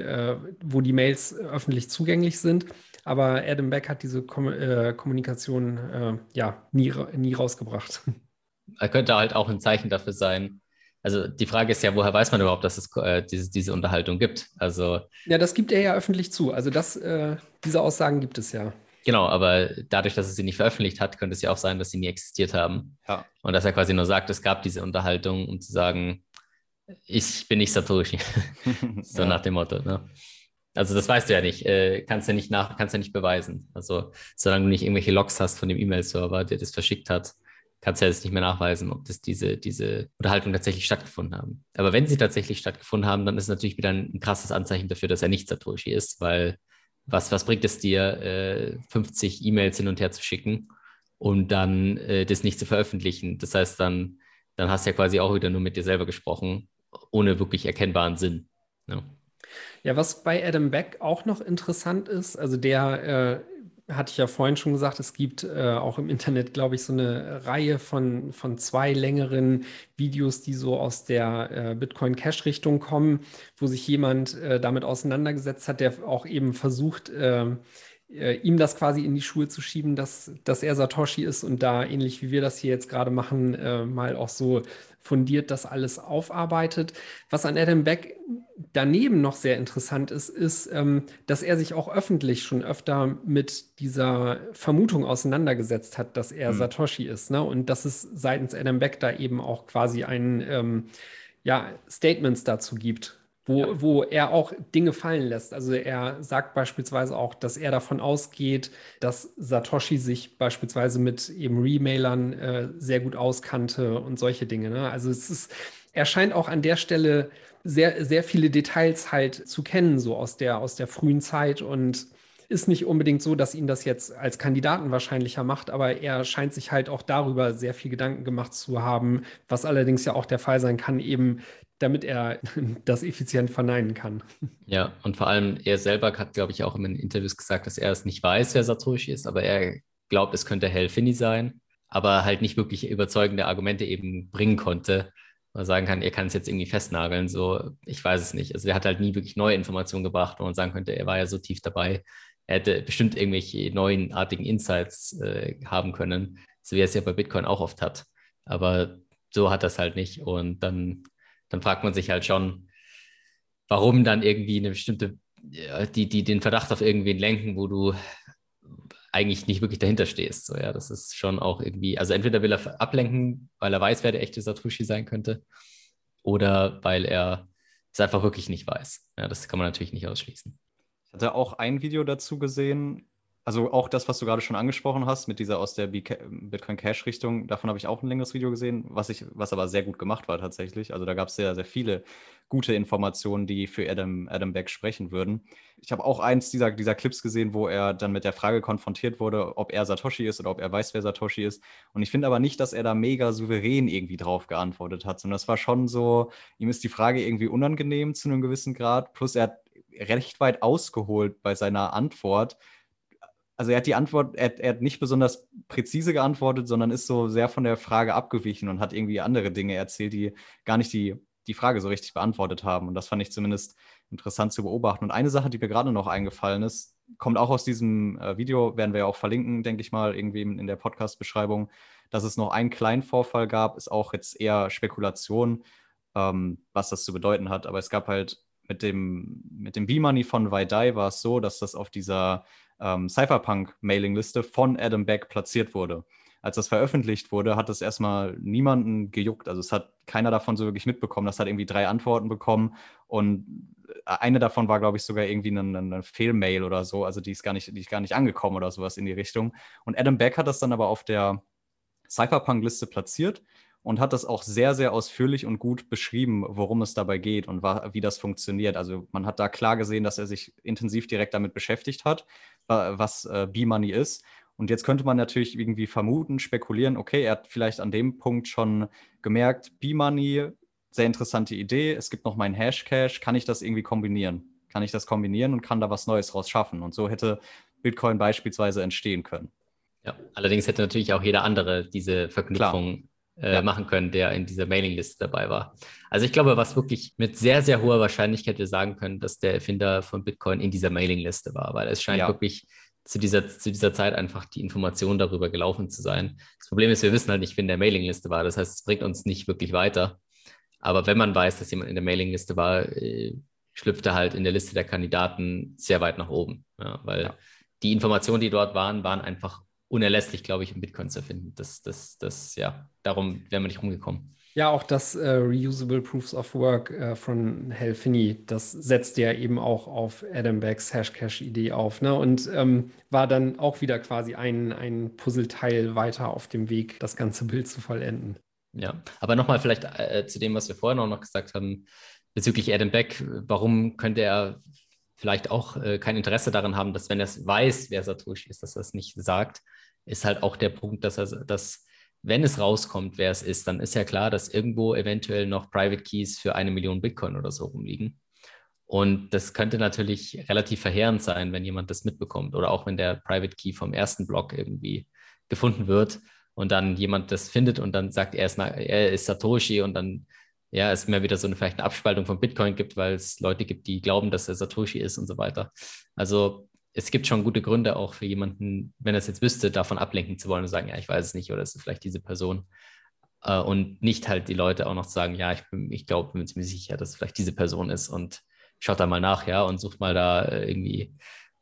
wo die Mails öffentlich zugänglich sind. Aber Adam Back hat diese Kommunikation nie rausgebracht. Er könnte halt auch ein Zeichen dafür sein. Also die Frage ist ja, woher weiß man überhaupt, dass es diese Unterhaltung gibt? Also ja, das gibt er ja öffentlich zu. Also diese Aussagen gibt es ja. genau, aber dadurch, dass er sie nicht veröffentlicht hat, könnte es ja auch sein, dass sie nie existiert haben. Ja. Und dass er quasi nur sagt, es gab diese Unterhaltung, um zu sagen, ich bin nicht Satoshi. So nach dem Motto. Ne? Also das weißt du ja nicht. Kannst ja nicht beweisen. Also solange du nicht irgendwelche Logs hast von dem E-Mail-Server, der das verschickt hat, kannst du ja jetzt nicht mehr nachweisen, ob diese Unterhaltung tatsächlich stattgefunden haben. Aber wenn sie tatsächlich stattgefunden haben, dann ist es natürlich wieder ein krasses Anzeichen dafür, dass er nicht Satoshi ist, weil was bringt es dir, 50 E-Mails hin und her zu schicken und dann das nicht zu veröffentlichen? Das heißt, dann hast du ja quasi auch wieder nur mit dir selber gesprochen, ohne wirklich erkennbaren Sinn. Ja. Ja, was bei Adam Back auch noch interessant ist, also der hatte ich ja vorhin schon gesagt, es gibt auch im Internet, glaube ich, so eine Reihe von 2 längeren Videos, die so aus der Bitcoin-Cash-Richtung kommen, wo sich jemand damit auseinandergesetzt hat, der auch eben versucht, ihm das quasi in die Schuhe zu schieben, dass er Satoshi ist und da, ähnlich wie wir das hier jetzt gerade machen, mal auch so fundiert das alles aufarbeitet. Was an Adam Back daneben noch sehr interessant ist, dass er sich auch öffentlich schon öfter mit dieser Vermutung auseinandergesetzt hat, dass er Satoshi ist. Ne? Und dass es seitens Adam Back da eben auch quasi Statements dazu gibt, wo er auch Dinge fallen lässt. Also er sagt beispielsweise auch, dass er davon ausgeht, dass Satoshi sich beispielsweise mit eben Remailern sehr gut auskannte und solche Dinge. Ne? Also er scheint auch an der Stelle sehr, sehr viele Details halt zu kennen, so aus der frühen Zeit, und ist nicht unbedingt so, dass ihn das jetzt als Kandidaten wahrscheinlicher macht, aber er scheint sich halt auch darüber sehr viel Gedanken gemacht zu haben, was allerdings ja auch der Fall sein kann, eben damit er das effizient verneinen kann. Ja, und vor allem er selber hat, glaube ich, auch in den Interviews gesagt, dass er es nicht weiß, wer Satoshi ist, aber er glaubt, es könnte Hal Finney sein, aber halt nicht wirklich überzeugende Argumente eben bringen konnte. Man sagen kann, er kann es jetzt irgendwie festnageln, so, ich weiß es nicht. Also er hat halt nie wirklich neue Informationen gebracht, wo man sagen könnte, er war ja so tief dabei, er hätte bestimmt irgendwelche neuartigen Insights haben können, so wie er es ja bei Bitcoin auch oft hat. Aber so hat er es halt nicht. Und dann fragt man sich halt schon, warum dann irgendwie eine bestimmte, die den Verdacht auf irgendwen lenken, wo du eigentlich nicht wirklich dahinter stehst. So, ja, das ist schon auch irgendwie, also entweder will er ablenken, weil er weiß, wer der echte Satoshi sein könnte, oder weil er es einfach wirklich nicht weiß. Ja, das kann man natürlich nicht ausschließen. Ich hatte auch ein Video dazu gesehen, also auch das, was du gerade schon angesprochen hast, mit dieser aus der Bitcoin Cash Richtung, davon habe ich auch ein längeres Video gesehen, was aber sehr gut gemacht war tatsächlich. Also da gab es sehr, sehr viele gute Informationen, die für Adam Back sprechen würden. Ich habe auch eins dieser Clips gesehen, wo er dann mit der Frage konfrontiert wurde, ob er Satoshi ist oder ob er weiß, wer Satoshi ist. Und ich finde aber nicht, dass er da mega souverän irgendwie drauf geantwortet hat, sondern das war schon so, ihm ist die Frage irgendwie unangenehm zu einem gewissen Grad, plus er hat recht weit ausgeholt bei seiner Antwort. Also er hat die Antwort, er hat nicht besonders präzise geantwortet, sondern ist so sehr von der Frage abgewichen und hat irgendwie andere Dinge erzählt, die gar nicht die Frage so richtig beantwortet haben. Und das fand ich zumindest interessant zu beobachten. Und eine Sache, die mir gerade noch eingefallen ist, kommt auch aus diesem Video, werden wir ja auch verlinken, denke ich mal, irgendwie in der Podcast-Beschreibung, dass es noch einen kleinen Vorfall gab, ist auch jetzt eher Spekulation. was das zu bedeuten hat. Aber es gab halt mit dem B-Money von Vaidai war es so, dass das auf dieser Cypherpunk-Mailing-Liste von Adam Back platziert wurde. Als das veröffentlicht wurde, hat es erstmal niemanden gejuckt. Also es hat keiner davon so wirklich mitbekommen. Das hat irgendwie 3 Antworten bekommen und eine davon war, glaube ich, sogar irgendwie eine Fehlmail oder so. Also die ist gar nicht angekommen oder sowas in die Richtung. Und Adam Back hat das dann aber auf der Cypherpunk-Liste platziert und hat das auch sehr, sehr ausführlich und gut beschrieben, worum es dabei geht und wie das funktioniert. Also man hat da klar gesehen, dass er sich intensiv direkt damit beschäftigt hat, was B-Money ist. Und jetzt könnte man natürlich irgendwie vermuten, spekulieren, okay, er hat vielleicht an dem Punkt schon gemerkt, B-Money, sehr interessante Idee, es gibt noch meinen Hashcash, kann ich das irgendwie kombinieren? Kann ich das kombinieren und kann da was Neues raus schaffen? Und so hätte Bitcoin beispielsweise entstehen können. Ja, allerdings hätte natürlich auch jeder andere diese Verknüpfung machen können, der in dieser Mailingliste dabei war. Also ich glaube, was wirklich mit sehr, sehr hoher Wahrscheinlichkeit wir sagen können, dass der Erfinder von Bitcoin in dieser Mailingliste war, weil es scheint wirklich zu dieser Zeit einfach die Information darüber gelaufen zu sein. Das Problem ist, wir wissen halt nicht, wer in der Mailingliste war. Das heißt, es bringt uns nicht wirklich weiter. Aber wenn man weiß, dass jemand in der Mailingliste war, schlüpft er halt in der Liste der Kandidaten sehr weit nach oben. Ja, weil die Informationen, die dort waren einfach unerlässlich, glaube ich, um Bitcoin zu erfinden. Darum wären wir nicht rumgekommen. Ja, auch das Reusable Proofs of Work von Hal Finney, das setzt ja eben auch auf Adam Backs Hashcash-Idee auf, ne? Und war dann auch wieder quasi ein Puzzleteil weiter auf dem Weg, das ganze Bild zu vollenden. Ja, aber nochmal vielleicht zu dem, was wir vorher noch gesagt haben, bezüglich Adam Back, warum könnte er vielleicht auch kein Interesse daran haben, dass, wenn er weiß, wer Satoshi ist, dass er es nicht sagt, ist halt auch der Punkt, dass wenn es rauskommt, wer es ist, dann ist ja klar, dass irgendwo eventuell noch Private Keys für 1 Million Bitcoin oder so rumliegen. Und das könnte natürlich relativ verheerend sein, wenn jemand das mitbekommt oder auch wenn der Private Key vom ersten Block irgendwie gefunden wird und dann jemand das findet und dann sagt, er ist Satoshi und dann es mehr wieder vielleicht eine Abspaltung von Bitcoin gibt, weil es Leute gibt, die glauben, dass er Satoshi ist und so weiter. Also es gibt schon gute Gründe auch für jemanden, wenn er es jetzt wüsste, davon ablenken zu wollen und sagen, ja, ich weiß es nicht oder es ist vielleicht diese Person. Und nicht halt die Leute auch noch sagen, ja, ich glaube, bin mir ziemlich sicher, dass es vielleicht diese Person ist und schaut da mal nach, ja, und sucht mal da irgendwie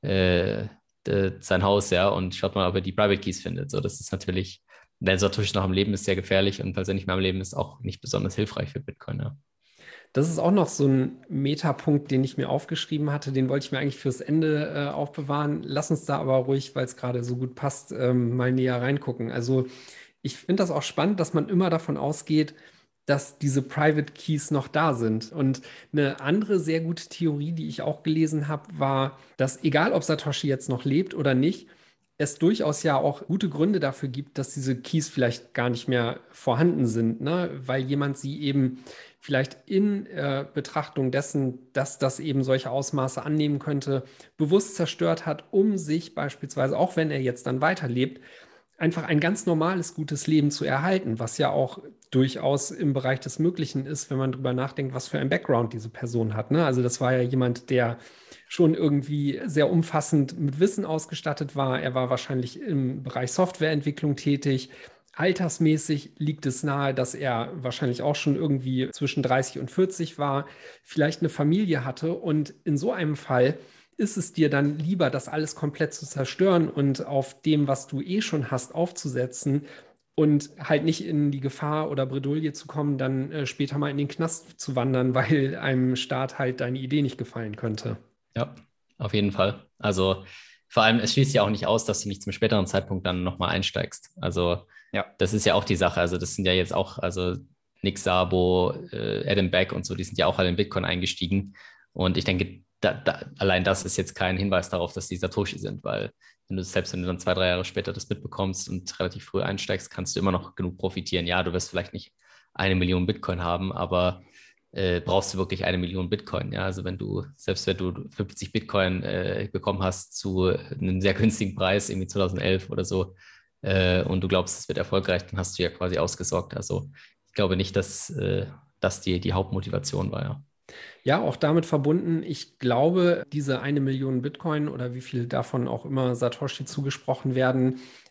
sein Haus, ja, und schaut mal, ob er die Private Keys findet. So, das ist natürlich, wenn Satoshi noch am Leben ist, sehr gefährlich und falls er nicht mehr am Leben ist, auch nicht besonders hilfreich für Bitcoin, ja. Das ist auch noch so ein Metapunkt, den ich mir aufgeschrieben hatte. Den wollte ich mir eigentlich fürs Ende aufbewahren. Lass uns da aber ruhig, weil es gerade so gut passt, mal näher reingucken. Also ich finde das auch spannend, dass man immer davon ausgeht, dass diese Private Keys noch da sind. Und eine andere sehr gute Theorie, die ich auch gelesen habe, war, dass egal, ob Satoshi jetzt noch lebt oder nicht, es durchaus ja auch gute Gründe dafür gibt, dass diese Keys vielleicht gar nicht mehr vorhanden sind, ne? Weil jemand sie eben vielleicht in Betrachtung dessen, dass das eben solche Ausmaße annehmen könnte, bewusst zerstört hat, um sich beispielsweise, auch wenn er jetzt dann weiterlebt, einfach ein ganz normales, gutes Leben zu erhalten, was ja auch durchaus im Bereich des Möglichen ist, wenn man drüber nachdenkt, was für ein Background diese Person hat, ne? Also das war ja jemand, der schon irgendwie sehr umfassend mit Wissen ausgestattet war. Er war wahrscheinlich im Bereich Softwareentwicklung tätig. Altersmäßig liegt es nahe, dass er wahrscheinlich auch schon irgendwie zwischen 30 und 40 war, vielleicht eine Familie hatte. Und in so einem Fall ist es dir dann lieber, das alles komplett zu zerstören und auf dem, was du eh schon hast, aufzusetzen und halt nicht in die Gefahr oder Bredouille zu kommen, dann später mal in den Knast zu wandern, weil einem Staat halt deine Idee nicht gefallen könnte. Ja, auf jeden Fall. Also vor allem, es schließt ja auch nicht aus, dass du nicht zum späteren Zeitpunkt dann nochmal einsteigst. Also das ist ja auch die Sache. Also das sind ja jetzt auch, also Nick Szabo, Adam Back und so, die sind ja auch alle in Bitcoin eingestiegen. Und ich denke, allein das ist jetzt kein Hinweis darauf, dass die Satoshi sind, weil selbst wenn du dann 2-3 Jahre später das mitbekommst und relativ früh einsteigst, kannst du immer noch genug profitieren. Ja, du wirst vielleicht nicht 1 Million Bitcoin haben, aber brauchst du wirklich 1 Million Bitcoin. Ja? Also selbst wenn du 50 Bitcoin bekommen hast zu einem sehr günstigen Preis, irgendwie 2011 oder so, und du glaubst, es wird erfolgreich, dann hast du ja quasi ausgesorgt. Also ich glaube nicht, dass das die Hauptmotivation war, ja. Ja, auch damit verbunden, ich glaube, diese 1 Million Bitcoin oder wie viel davon auch immer Satoshi zugesprochen werden,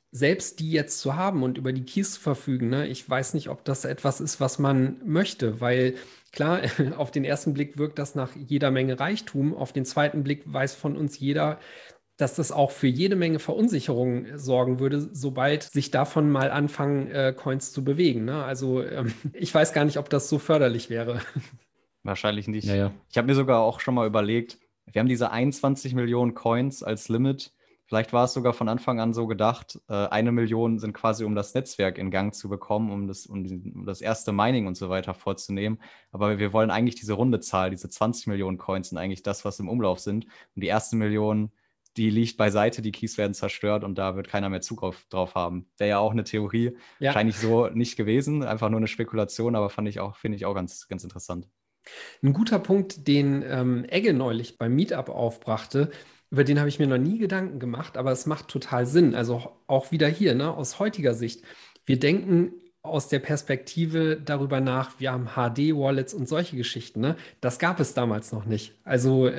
selbst die jetzt zu haben und über die Keys zu verfügen, ne, ich weiß nicht, ob das etwas ist, was man möchte, weil klar, auf den ersten Blick wirkt das nach jeder Menge Reichtum, auf den zweiten Blick weiß von uns jeder, dass das auch für jede Menge Verunsicherung sorgen würde, sobald sich davon mal anfangen, Coins zu bewegen. Ne? Also ich weiß gar nicht, ob das so förderlich wäre. Wahrscheinlich nicht. Ja, ja. Ich habe mir sogar auch schon mal überlegt, wir haben diese 21 Millionen Coins als Limit. Vielleicht war es sogar von Anfang an so gedacht, 1 Million sind quasi, um das Netzwerk in Gang zu bekommen, um das erste Mining und so weiter vorzunehmen. Aber wir wollen eigentlich diese runde Zahl, diese 20 Millionen Coins sind eigentlich das, was im Umlauf sind. Und die erste Million, die liegt beiseite, die Keys werden zerstört und da wird keiner mehr Zugriff drauf haben. Wäre ja auch eine Theorie, Ja. wahrscheinlich so nicht gewesen, einfach nur eine Spekulation, aber finde ich auch ganz, ganz interessant. Ein guter Punkt, den Egge neulich beim Meetup aufbrachte, über den habe ich mir noch nie Gedanken gemacht, aber es macht total Sinn. Also auch wieder hier, ne, aus heutiger Sicht. Wir denken aus der Perspektive darüber nach, wir haben HD-Wallets und solche Geschichten. Ne? Das gab es damals noch nicht. Also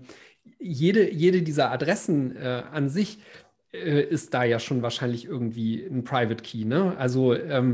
jede dieser Adressen an sich ist da ja schon wahrscheinlich irgendwie ein Private Key. Ne? Also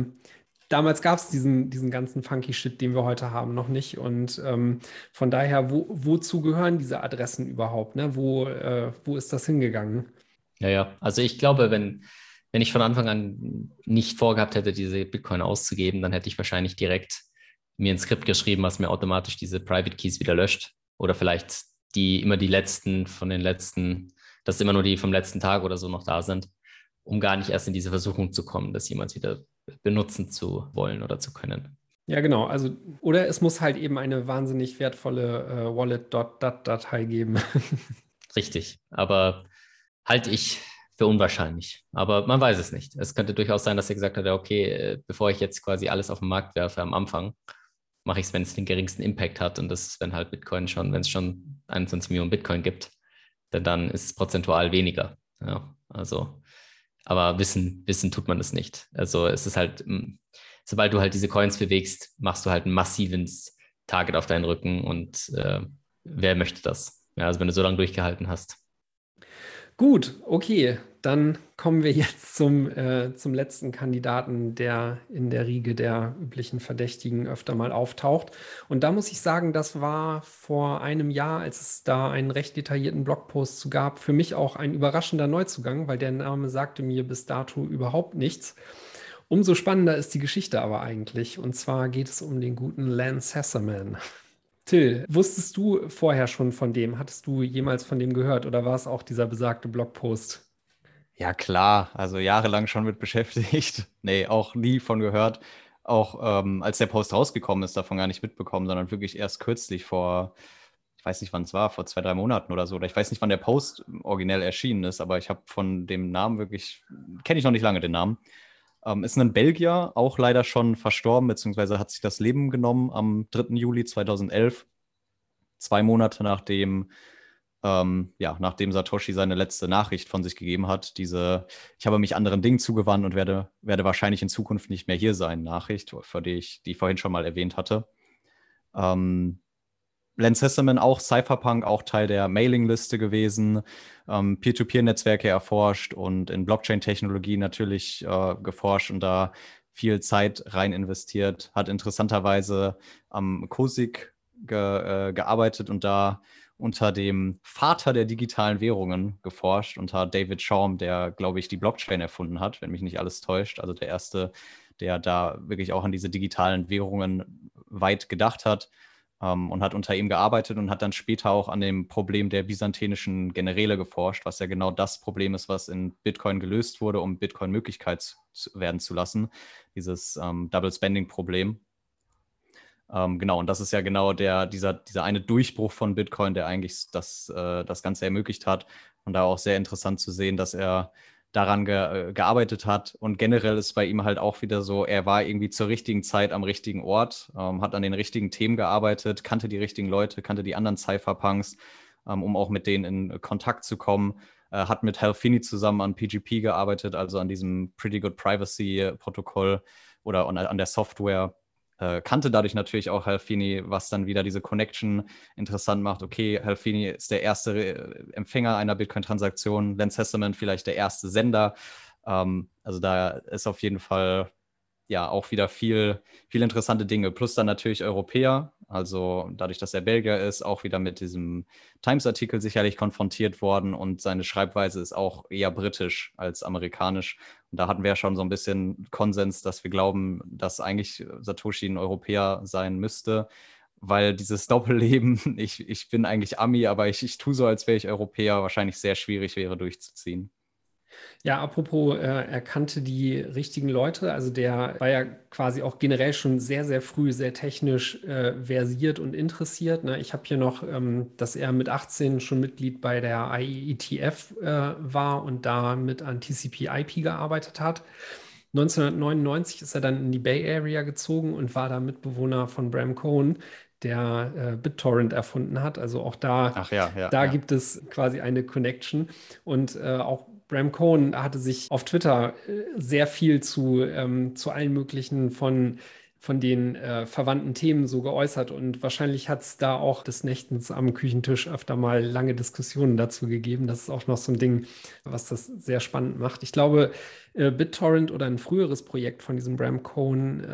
damals gab es diesen ganzen funky Shit, den wir heute haben, noch nicht. Und von daher, wozu gehören diese Adressen überhaupt? Ne? Wo ist das hingegangen? Ja, ja. Also ich glaube, wenn ich von Anfang an nicht vorgehabt hätte, diese Bitcoin auszugeben, dann hätte ich wahrscheinlich direkt mir ein Skript geschrieben, was mir automatisch diese Private Keys wieder löscht. Oder vielleicht immer die letzten von den letzten, dass immer nur die vom letzten Tag oder so noch da sind, um gar nicht erst in diese Versuchung zu kommen, das jemals wieder benutzen zu wollen oder zu können. Ja, genau. Also, oder es muss halt eben eine wahnsinnig wertvolle Wallet.dat-Datei geben. Richtig, aber halte ich für unwahrscheinlich. Aber man weiß es nicht. Es könnte durchaus sein, dass er gesagt hat, ja, okay, bevor ich jetzt quasi alles auf den Markt werfe am Anfang, mache ich es, wenn es den geringsten Impact hat. Und das ist, wenn halt Bitcoin schon, wenn es schon 21 Millionen Bitcoin gibt, denn dann ist es prozentual weniger. Ja, also, aber wissen tut man das nicht. Also es ist halt, sobald du halt diese Coins bewegst, machst du halt ein massives Target auf deinen Rücken und wer möchte das? Ja, also wenn du so lange durchgehalten hast. Gut, okay, dann kommen wir jetzt zum letzten Kandidaten, der in der Riege der üblichen Verdächtigen öfter mal auftaucht. Und da muss ich sagen, das war vor einem Jahr, als es da einen recht detaillierten Blogpost zu gab, für mich auch ein überraschender Neuzugang, weil der Name sagte mir bis dato überhaupt nichts. Umso spannender ist die Geschichte aber eigentlich. Und zwar geht es um den guten Lance Hasselman. Till, wusstest du vorher schon von dem? Hattest du jemals von dem gehört oder war es auch dieser besagte Blogpost? Ja, klar, also jahrelang schon mit beschäftigt. Nee, auch nie von gehört. Auch als der Post rausgekommen ist, davon gar nicht mitbekommen, sondern wirklich erst kürzlich ich weiß nicht, wann es war, vor 2, 3 Monaten oder so. Oder ich weiß nicht, wann der Post originell erschienen ist, aber ich habe von dem Namen kenne ich noch nicht lange den Namen. Ist ein Belgier, auch leider schon verstorben, beziehungsweise hat sich das Leben genommen am 3. Juli 2011, 2 Monate nachdem Satoshi seine letzte Nachricht von sich gegeben hat, ich habe mich anderen Dingen zugewandt und werde wahrscheinlich in Zukunft nicht mehr hier sein, Nachricht, die ich vorhin schon mal erwähnt hatte. Lance Hasselman, auch Cypherpunk, auch Teil der Mailingliste gewesen, Peer-to-Peer-Netzwerke erforscht und in Blockchain-Technologie natürlich geforscht und da viel Zeit rein investiert, hat interessanterweise am COSIC gearbeitet und da unter dem Vater der digitalen Währungen geforscht, unter David Chaum, der, glaube ich, die Blockchain erfunden hat, wenn mich nicht alles täuscht. Also der Erste, der da wirklich auch an diese digitalen Währungen weit gedacht hat. Und hat unter ihm gearbeitet und hat dann später auch an dem Problem der byzantinischen Generäle geforscht, was ja genau das Problem ist, was in Bitcoin gelöst wurde, um Bitcoin Möglichkeit werden zu lassen, dieses Double-Spending-Problem. Genau, und das ist ja genau dieser eine Durchbruch von Bitcoin, der eigentlich das Ganze ermöglicht hat. Und da auch sehr interessant zu sehen, dass er daran gearbeitet hat. Und generell ist bei ihm halt auch wieder so, er war irgendwie zur richtigen Zeit am richtigen Ort, hat an den richtigen Themen gearbeitet, kannte die richtigen Leute, kannte die anderen Cypherpunks, um auch mit denen in Kontakt zu kommen. Hat mit Hal Finney zusammen an PGP gearbeitet, also an diesem Pretty Good Privacy-Protokoll oder an der Software. Kannte dadurch natürlich auch Hal Finney, was dann wieder diese Connection interessant macht. Okay, Hal Finney ist der erste Empfänger einer Bitcoin-Transaktion, Lance Hasselman vielleicht der erste Sender. Also da ist auf jeden Fall ja auch wieder viel interessante Dinge. Plus dann natürlich Europäer, also dadurch, dass er Belgier ist, auch wieder mit diesem Times-Artikel sicherlich konfrontiert worden und seine Schreibweise ist auch eher britisch als amerikanisch. Und da hatten wir ja schon so ein bisschen Konsens, dass wir glauben, dass eigentlich Satoshi ein Europäer sein müsste, weil dieses Doppelleben, ich bin eigentlich Ami, aber ich tue so, als wäre ich Europäer, wahrscheinlich sehr schwierig wäre durchzuziehen. Ja, apropos, er kannte die richtigen Leute. Also der war ja quasi auch generell schon sehr, sehr früh sehr technisch versiert und interessiert. Ne? Ich habe hier noch, dass er mit 18 schon Mitglied bei der IETF war und da mit an TCP/IP gearbeitet hat. 1999 ist er dann in die Bay Area gezogen und war da Mitbewohner von Bram Cohen, der BitTorrent erfunden hat. Also auch da, Ach ja, da ja. gibt es quasi eine Connection. Und auch Bram Cohen hatte sich auf Twitter sehr viel zu allen möglichen von den verwandten Themen so geäußert. Und wahrscheinlich hat es da auch des Nächtens am Küchentisch öfter mal lange Diskussionen dazu gegeben. Das ist auch noch so ein Ding, was das sehr spannend macht. Ich glaube, BitTorrent oder ein früheres Projekt von diesem Bram Cohen,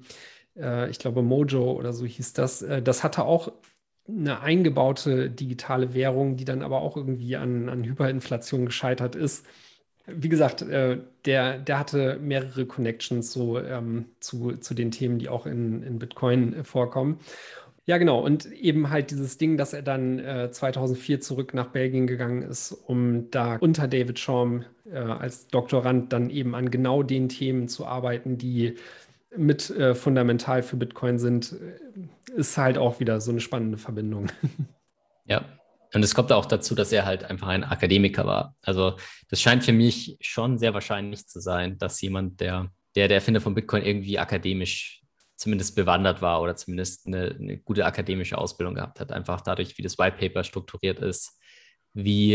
ich glaube Mojo oder so hieß das, das hatte auch eine eingebaute digitale Währung, die dann aber auch irgendwie an Hyperinflation gescheitert ist. Wie gesagt, der hatte mehrere Connections so zu den Themen, die auch in Bitcoin vorkommen. Ja, genau. Und eben halt dieses Ding, dass er dann 2004 zurück nach Belgien gegangen ist, um da unter David Chaum als Doktorand dann eben an genau den Themen zu arbeiten, die mit fundamental für Bitcoin sind, ist halt auch wieder so eine spannende Verbindung. Ja, und es kommt auch dazu, dass er halt einfach ein Akademiker war. Also das scheint für mich schon sehr wahrscheinlich zu sein, dass jemand, der Erfinder von Bitcoin irgendwie akademisch zumindest bewandert war oder zumindest eine gute akademische Ausbildung gehabt hat. Einfach dadurch, wie das White Paper strukturiert ist, wie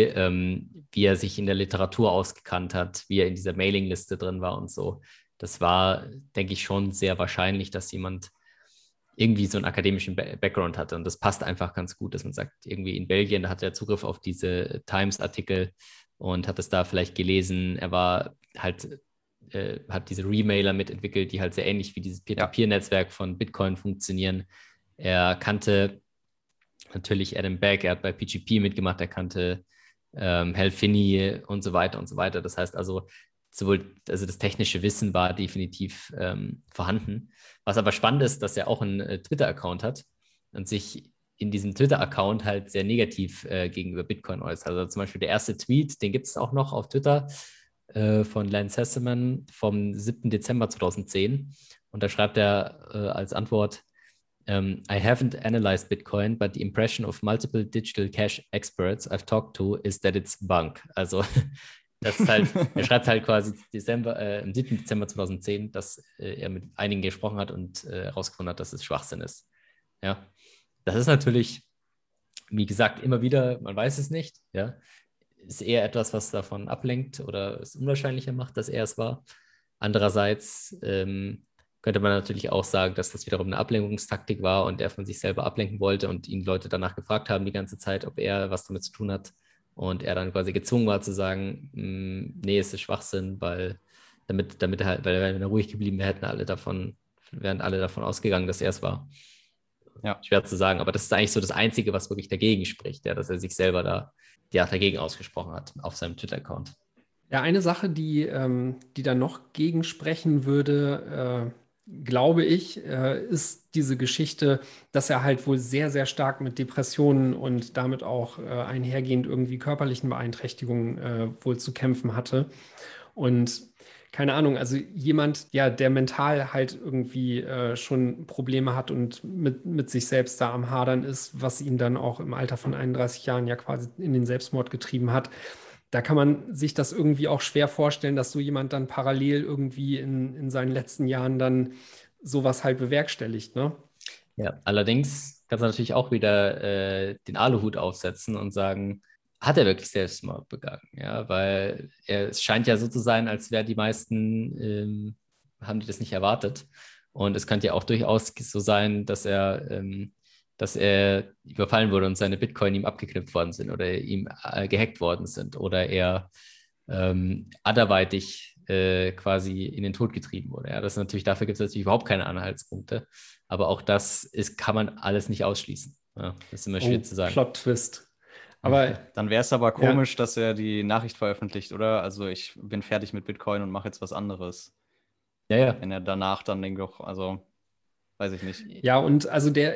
er sich in der Literatur ausgekannt hat, wie er in dieser Mailingliste drin war und so. Das war, denke ich, schon sehr wahrscheinlich, dass jemand irgendwie so einen akademischen Background hatte. Und das passt einfach ganz gut, dass man sagt, irgendwie in Belgien, da hat er Zugriff auf diese Times-Artikel und hat es da vielleicht gelesen. Er war halt, hat diese Remailer mitentwickelt, die halt sehr ähnlich wie dieses Peer-to-Peer-Netzwerk von Bitcoin funktionieren. Er kannte natürlich Adam Back, er hat bei PGP mitgemacht, er kannte Hal Finney und so weiter und so weiter. Das heißt also, also das technische Wissen war definitiv vorhanden. Was aber spannend ist, dass er auch einen Twitter-Account hat und sich in diesem Twitter-Account halt sehr negativ gegenüber Bitcoin äußert. Also zum Beispiel der erste Tweet, den gibt es auch noch auf Twitter von Lance Hesseman vom 7. Dezember 2010. Und da schreibt er als Antwort, I haven't analyzed Bitcoin, but the impression of multiple digital cash experts I've talked to is that it's bunk. Also das ist halt, er schreibt halt quasi am 7. Dezember 2010, dass er mit einigen gesprochen hat und herausgefunden hat, dass es Schwachsinn ist. Ja, das ist natürlich, wie gesagt, immer wieder, man weiß es nicht, ja, ist eher etwas, was davon ablenkt oder es unwahrscheinlicher macht, dass er es war. Andererseits könnte man natürlich auch sagen, dass das wiederum eine Ablenkungstaktik war und er von sich selber ablenken wollte und ihn Leute danach gefragt haben die ganze Zeit, ob er was damit zu tun hat. Und er dann quasi gezwungen war zu sagen, nee, es ist Schwachsinn, weil wenn er ruhig geblieben wäre, wären alle davon ausgegangen, dass er es war. Ja. Schwer zu sagen, aber das ist eigentlich so das Einzige, was wirklich dagegen spricht, ja, dass er sich selber dagegen ausgesprochen hat auf seinem Twitter-Account. Ja, eine Sache, die da noch gegen sprechen würde, glaube ich, ist diese Geschichte, dass er halt wohl sehr, sehr stark mit Depressionen und damit auch einhergehend irgendwie körperlichen Beeinträchtigungen wohl zu kämpfen hatte. Und keine Ahnung, also jemand, ja, der mental halt irgendwie schon Probleme hat und mit sich selbst da am Hadern ist, was ihn dann auch im Alter von 31 Jahren ja quasi in den Selbstmord getrieben hat. Da kann man sich das irgendwie auch schwer vorstellen, dass so jemand dann parallel irgendwie in seinen letzten Jahren dann sowas halt bewerkstelligt, ne? Ja, allerdings kannst du natürlich auch wieder den Aluhut aufsetzen und sagen, hat er wirklich Selbstmord begangen? Ja, weil es scheint ja so zu sein, als wären die meisten, haben die das nicht erwartet. Und es könnte ja auch durchaus so sein, dass er überfallen wurde und seine Bitcoin ihm abgeknüpft worden sind oder ihm gehackt worden sind oder er anderweitig quasi in den Tod getrieben wurde. Ja, das ist natürlich, dafür gibt es natürlich überhaupt keine Anhaltspunkte. Aber auch das kann man alles nicht ausschließen. Ja, das ist immer schwer zu sagen. Plot-Twist. Aber Dann wäre es aber komisch, dass er die Nachricht veröffentlicht, oder? Also ich bin fertig mit Bitcoin und mache jetzt was anderes. Ja. Wenn er danach dann denkt, doch, also weiß ich nicht. ja, und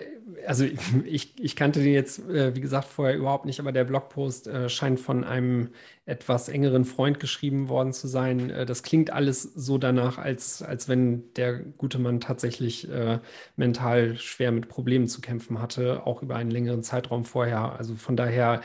ich kannte den jetzt, wie gesagt, vorher überhaupt nicht, aber der Blogpost scheint von einem etwas engeren Freund geschrieben worden zu sein. Das klingt alles so danach, als wenn der gute Mann tatsächlich mental schwer mit Problemen zu kämpfen hatte, auch über einen längeren Zeitraum vorher. Also von daher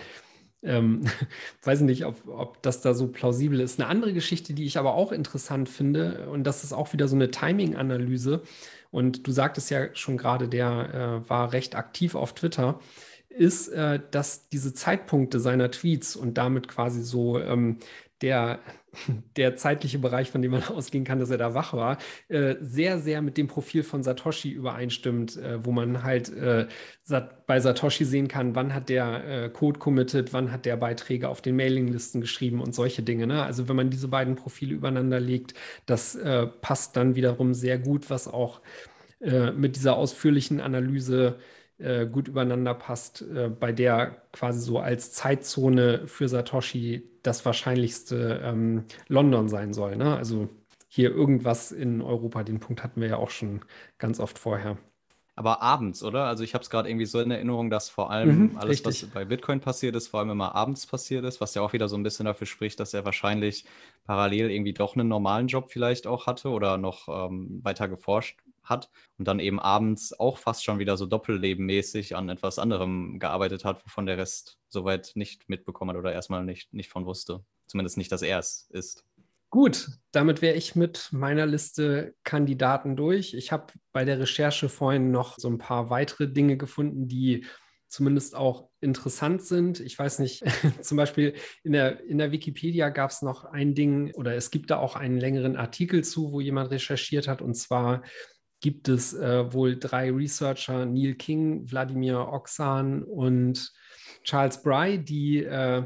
weiß nicht, ob das da so plausibel ist. Eine andere Geschichte, die ich aber auch interessant finde, und das ist auch wieder so eine Timing-Analyse, und du sagtest ja schon gerade, der war recht aktiv auf Twitter, ist, dass diese Zeitpunkte seiner Tweets und damit quasi so der, der zeitliche Bereich, von dem man ausgehen kann, dass er da wach war, sehr, sehr mit dem Profil von Satoshi übereinstimmt, wo man halt bei Satoshi sehen kann, wann hat der Code committed, wann hat der Beiträge auf den Mailinglisten geschrieben und solche Dinge. Ne? Also wenn man diese beiden Profile übereinander legt, das passt dann wiederum sehr gut, was auch mit dieser ausführlichen Analyse gut übereinander passt, bei der quasi so als Zeitzone für Satoshi das wahrscheinlichste London sein soll. Ne? Also hier irgendwas in Europa, den Punkt hatten wir ja auch schon ganz oft vorher. Aber abends, oder? Also ich habe es gerade irgendwie so in Erinnerung, dass vor allem alles, richtig. was bei Bitcoin passiert ist, vor allem immer abends passiert ist, was ja auch wieder so ein bisschen dafür spricht, dass er wahrscheinlich parallel irgendwie doch einen normalen Job vielleicht auch hatte oder noch weiter geforscht hat und dann eben abends auch fast schon wieder so doppellebenmäßig an etwas anderem gearbeitet hat, wovon der Rest soweit nicht mitbekommen hat oder erstmal nicht von wusste. Zumindest nicht, dass er es ist. Gut, damit wäre ich mit meiner Liste Kandidaten durch. Ich habe bei der Recherche vorhin noch so ein paar weitere Dinge gefunden, die zumindest auch interessant sind. Ich weiß nicht, zum Beispiel in der Wikipedia gab es noch ein Ding oder es gibt da auch einen längeren Artikel zu, wo jemand recherchiert hat. Und zwar gibt es wohl 3 Researcher, Neil King, Wladimir Oksan und Charles Bry, die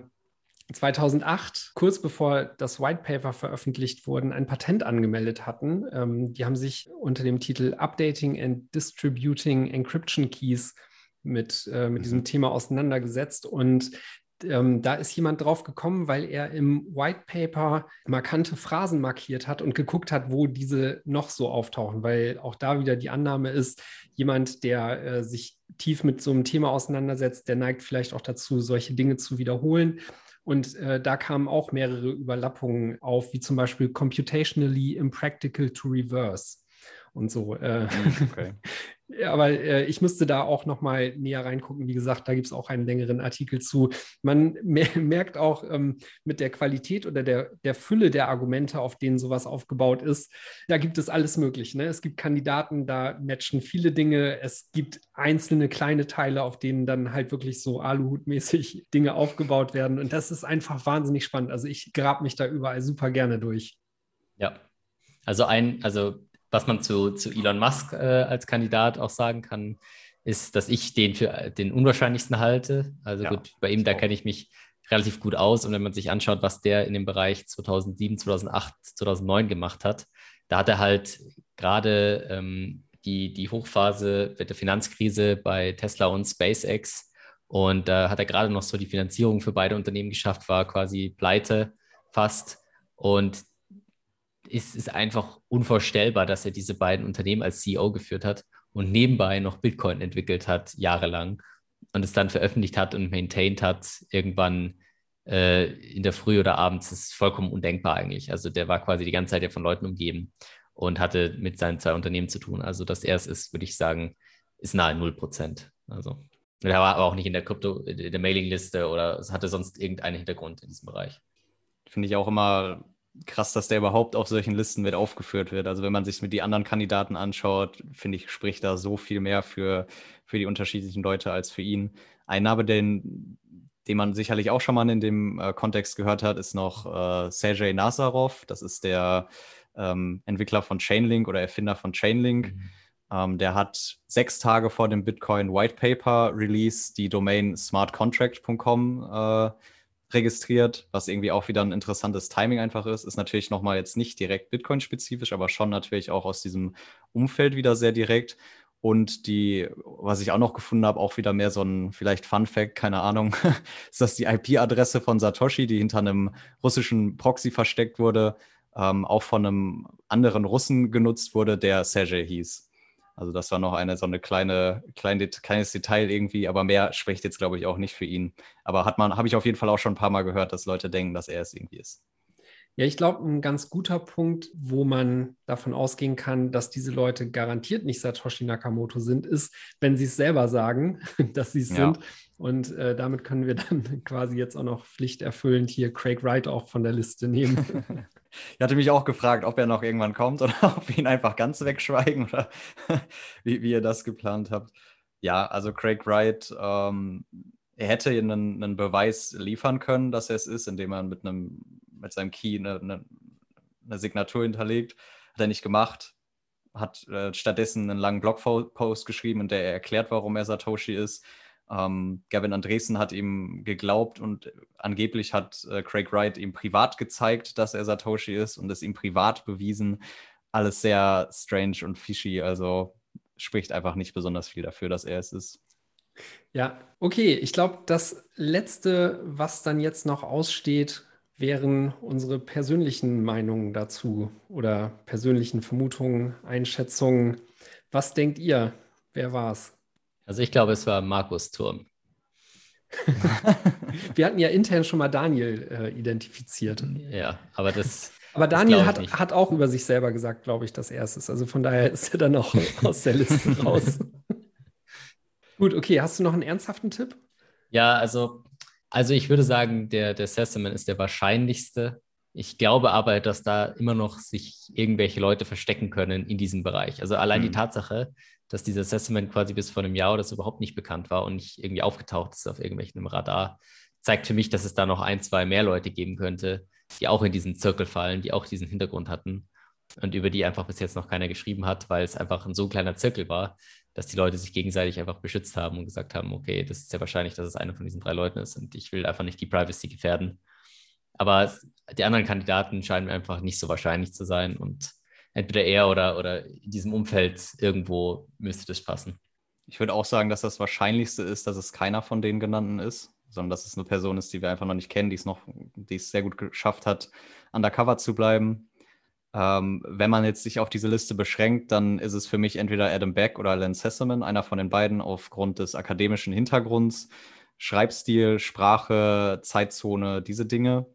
2008, kurz bevor das White Paper veröffentlicht wurde, ein Patent angemeldet hatten. Die haben sich unter dem Titel Updating and Distributing Encryption Keys mit diesem Thema auseinandergesetzt. Und da ist jemand drauf gekommen, weil er im White Paper markante Phrasen markiert hat und geguckt hat, wo diese noch so auftauchen, weil auch da wieder die Annahme ist, jemand, der sich tief mit so einem Thema auseinandersetzt, der neigt vielleicht auch dazu, solche Dinge zu wiederholen. Und da kamen auch mehrere Überlappungen auf, wie zum Beispiel computationally impractical to reverse und so. Okay. Aber ich müsste da auch noch mal näher reingucken. Wie gesagt, da gibt es auch einen längeren Artikel zu. Man merkt auch mit der Qualität oder der Fülle der Argumente, auf denen sowas aufgebaut ist, da gibt es alles Mögliche. Ne? Es gibt Kandidaten, da matchen viele Dinge. Es gibt einzelne kleine Teile, auf denen dann halt wirklich so Aluhutmäßig Dinge aufgebaut werden. Und das ist einfach wahnsinnig spannend. Also ich grab mich da überall super gerne durch. Ja, also was man zu Elon Musk als Kandidat auch sagen kann, ist, dass ich den für den unwahrscheinlichsten halte. Also Ja, gut, bei ihm, da kenne ich mich relativ gut aus. Und wenn man sich anschaut, was der in dem Bereich 2007, 2008, 2009 gemacht hat, da hat er halt gerade die Hochphase der Finanzkrise bei Tesla und SpaceX. Und da hat er gerade noch so die Finanzierung für beide Unternehmen geschafft, war quasi pleite fast. Und es ist einfach unvorstellbar, dass er diese beiden Unternehmen als CEO geführt hat und nebenbei noch Bitcoin entwickelt hat, jahrelang, und es dann veröffentlicht hat und maintained hat, irgendwann in der Früh oder abends. Das ist vollkommen undenkbar eigentlich. Also der war quasi die ganze Zeit ja von Leuten umgeben und hatte mit seinen 2 Unternehmen zu tun. Also dass er es ist, würde ich sagen, ist nahe 0%. Also er war aber auch nicht in der Mailingliste oder es hatte sonst irgendeinen Hintergrund in diesem Bereich. Finde ich auch immer krass, dass der überhaupt auf solchen Listen mit aufgeführt wird. Also wenn man sich mit die anderen Kandidaten anschaut, finde ich, spricht da so viel mehr für die unterschiedlichen Leute als für ihn. Ein Name, den man sicherlich auch schon mal in dem Kontext gehört hat, ist noch Sergei Nazarov. Das ist der Entwickler von Chainlink oder Erfinder von Chainlink. Der hat 6 Tage vor dem Bitcoin White Paper Release die Domain smartcontract.com registriert, was irgendwie auch wieder ein interessantes Timing einfach ist. Ist natürlich nochmal jetzt nicht direkt Bitcoin-spezifisch, aber schon natürlich auch aus diesem Umfeld wieder sehr direkt. Und was ich auch noch gefunden habe, auch wieder mehr so ein vielleicht Fun-Fact, keine Ahnung, ist das die IP-Adresse von Satoshi, die hinter einem russischen Proxy versteckt wurde, auch von einem anderen Russen genutzt wurde, der Sergei hieß. Also das war noch so eine kleines Detail irgendwie, aber mehr spricht jetzt, glaube ich, auch nicht für ihn. Aber habe ich auf jeden Fall auch schon ein paar Mal gehört, dass Leute denken, dass er es irgendwie ist. Ja, ich glaube, ein ganz guter Punkt, wo man davon ausgehen kann, dass diese Leute garantiert nicht Satoshi Nakamoto sind, ist, wenn sie es selber sagen, dass sie es sind. Und damit können wir dann quasi jetzt auch noch pflichterfüllend hier Craig Wright auch von der Liste nehmen. Ich hatte mich auch gefragt, ob er noch irgendwann kommt oder ob wir ihn einfach ganz wegschweigen oder wie ihr das geplant habt. Ja, also Craig Wright, er hätte einen Beweis liefern können, dass er es ist, indem er mit seinem Key eine Signatur hinterlegt. Hat er nicht gemacht. Hat stattdessen einen langen Blogpost geschrieben, in der er erklärt, warum er Satoshi ist. Gavin Andresen hat ihm geglaubt und angeblich hat Craig Wright ihm privat gezeigt, dass er Satoshi ist und es ihm privat bewiesen. Alles sehr strange und fishy, also spricht einfach nicht besonders viel dafür, dass er es ist. Ja, okay. Ich glaube, das Letzte, was dann jetzt noch aussteht, wären unsere persönlichen Meinungen dazu oder persönlichen Vermutungen, Einschätzungen. Was denkt ihr? Wer war's? Also ich glaube, es war Markus Thurm. Wir hatten ja intern schon mal Daniel identifiziert. Ja, aber Aber Daniel hat auch über sich selber gesagt, glaube ich, dass er es ist. Also von daher ist er dann auch aus der Liste raus. Gut, okay. Hast du noch einen ernsthaften Tipp? Ja, also ich würde sagen, der Sesame ist der wahrscheinlichste. Ich glaube aber, dass da immer noch sich irgendwelche Leute verstecken können in diesem Bereich. Also allein die Tatsache, dass dieser Sesame quasi bis vor einem Jahr oder so überhaupt nicht bekannt war und nicht irgendwie aufgetaucht ist auf irgendwelchen Radar, zeigt für mich, dass es da noch 1, 2 mehr Leute geben könnte, die auch in diesen Zirkel fallen, die auch diesen Hintergrund hatten und über die einfach bis jetzt noch keiner geschrieben hat, weil es einfach ein so kleiner Zirkel war, dass die Leute sich gegenseitig einfach beschützt haben und gesagt haben, okay, das ist sehr wahrscheinlich, dass es einer von diesen 3 Leuten ist und ich will einfach nicht die Privacy gefährden. Aber die anderen Kandidaten scheinen mir einfach nicht so wahrscheinlich zu sein und entweder er oder in diesem Umfeld irgendwo müsste das passen. Ich würde auch sagen, dass das Wahrscheinlichste ist, dass es keiner von den genannten ist, sondern dass es eine Person ist, die wir einfach noch nicht kennen, die es sehr gut geschafft hat, undercover zu bleiben. Wenn man jetzt sich auf diese Liste beschränkt, dann ist es für mich entweder Adam Back oder Len Sessamon, einer von den beiden aufgrund des akademischen Hintergrunds, Schreibstil, Sprache, Zeitzone, diese Dinge.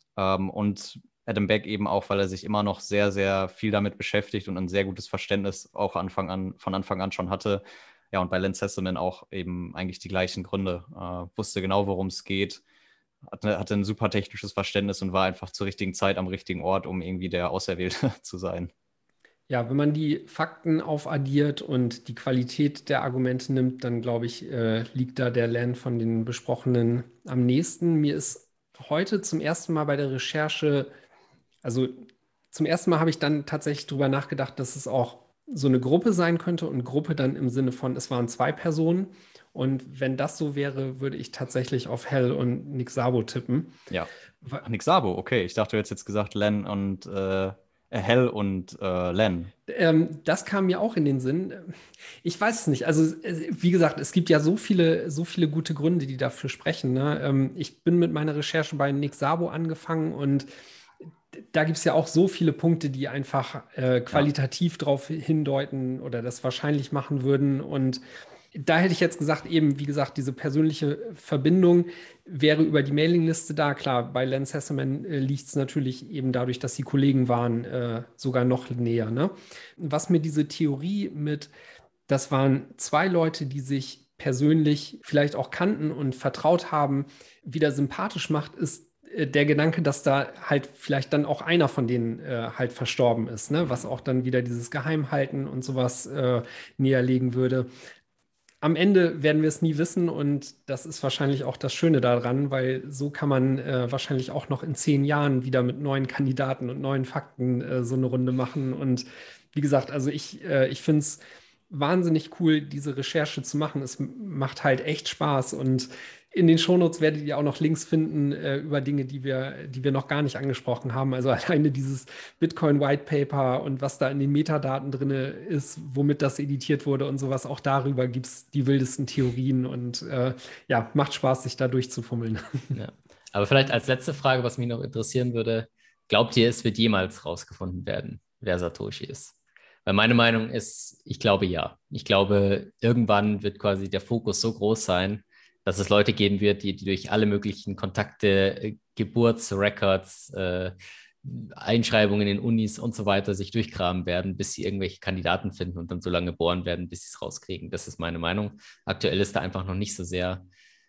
Und Adam Back eben auch, weil er sich immer noch sehr, sehr viel damit beschäftigt und ein sehr gutes Verständnis auch von Anfang an schon hatte. Ja, und bei Len Sessamon auch eben eigentlich die gleichen Gründe. Wusste genau, worum es geht, hatte ein super technisches Verständnis und war einfach zur richtigen Zeit am richtigen Ort, um irgendwie der Auserwählte zu sein. Ja, wenn man die Fakten aufaddiert und die Qualität der Argumente nimmt, dann glaube ich, liegt da der Len von den besprochenen am nächsten. Mir ist heute zum ersten Mal bei der Recherche, also zum ersten Mal habe ich dann tatsächlich drüber nachgedacht, dass es auch so eine Gruppe sein könnte und Gruppe dann im Sinne von, es waren 2 Personen. Und wenn das so wäre, würde ich tatsächlich auf Hell und Nick Szabo tippen. Ja, Nick Szabo, okay. Ich dachte, du hättest jetzt gesagt Len und Hell und Len. Das kam mir auch in den Sinn. Ich weiß es nicht. Also, wie gesagt, es gibt ja so viele gute Gründe, die dafür sprechen. Ne? Ich bin mit meiner Recherche bei Nick Szabo angefangen und da gibt es ja auch so viele Punkte, die einfach qualitativ darauf hindeuten oder das wahrscheinlich machen würden. Und da hätte ich jetzt gesagt, eben, wie gesagt, diese persönliche Verbindung wäre über die Mailingliste da. Klar, bei Len Sessamon liegt es natürlich eben dadurch, dass sie Kollegen waren, sogar noch näher. Ne? Was mir diese Theorie das waren 2 Leute, die sich persönlich vielleicht auch kannten und vertraut haben, wieder sympathisch macht, ist der Gedanke, dass da halt vielleicht dann auch einer von denen halt verstorben ist, ne? Was auch dann wieder dieses Geheimhalten und sowas näherlegen würde. Am Ende werden wir es nie wissen und das ist wahrscheinlich auch das Schöne daran, weil so kann man wahrscheinlich auch noch in 10 Jahren wieder mit neuen Kandidaten und neuen Fakten so eine Runde machen. Und wie gesagt, also ich finde es wahnsinnig cool, diese Recherche zu machen. Es macht halt echt Spaß und in den Shownotes werdet ihr auch noch Links finden über Dinge, die wir noch gar nicht angesprochen haben. Also alleine dieses Bitcoin White Paper und was da in den Metadaten drin ist, womit das editiert wurde und sowas. Auch darüber gibt es die wildesten Theorien und ja, macht Spaß, sich da durchzufummeln. Ja. Aber vielleicht als letzte Frage, was mich noch interessieren würde, glaubt ihr, es wird jemals rausgefunden werden, wer Satoshi ist? Weil meine Meinung ist, ich glaube ja. Ich glaube, irgendwann wird quasi der Fokus so groß sein, dass es Leute geben wird, die durch alle möglichen Kontakte, Geburtsrecords, Einschreibungen in Unis und so weiter sich durchgraben werden, bis sie irgendwelche Kandidaten finden und dann so lange bohren werden, bis sie es rauskriegen. Das ist meine Meinung. Aktuell ist da einfach noch nicht so sehr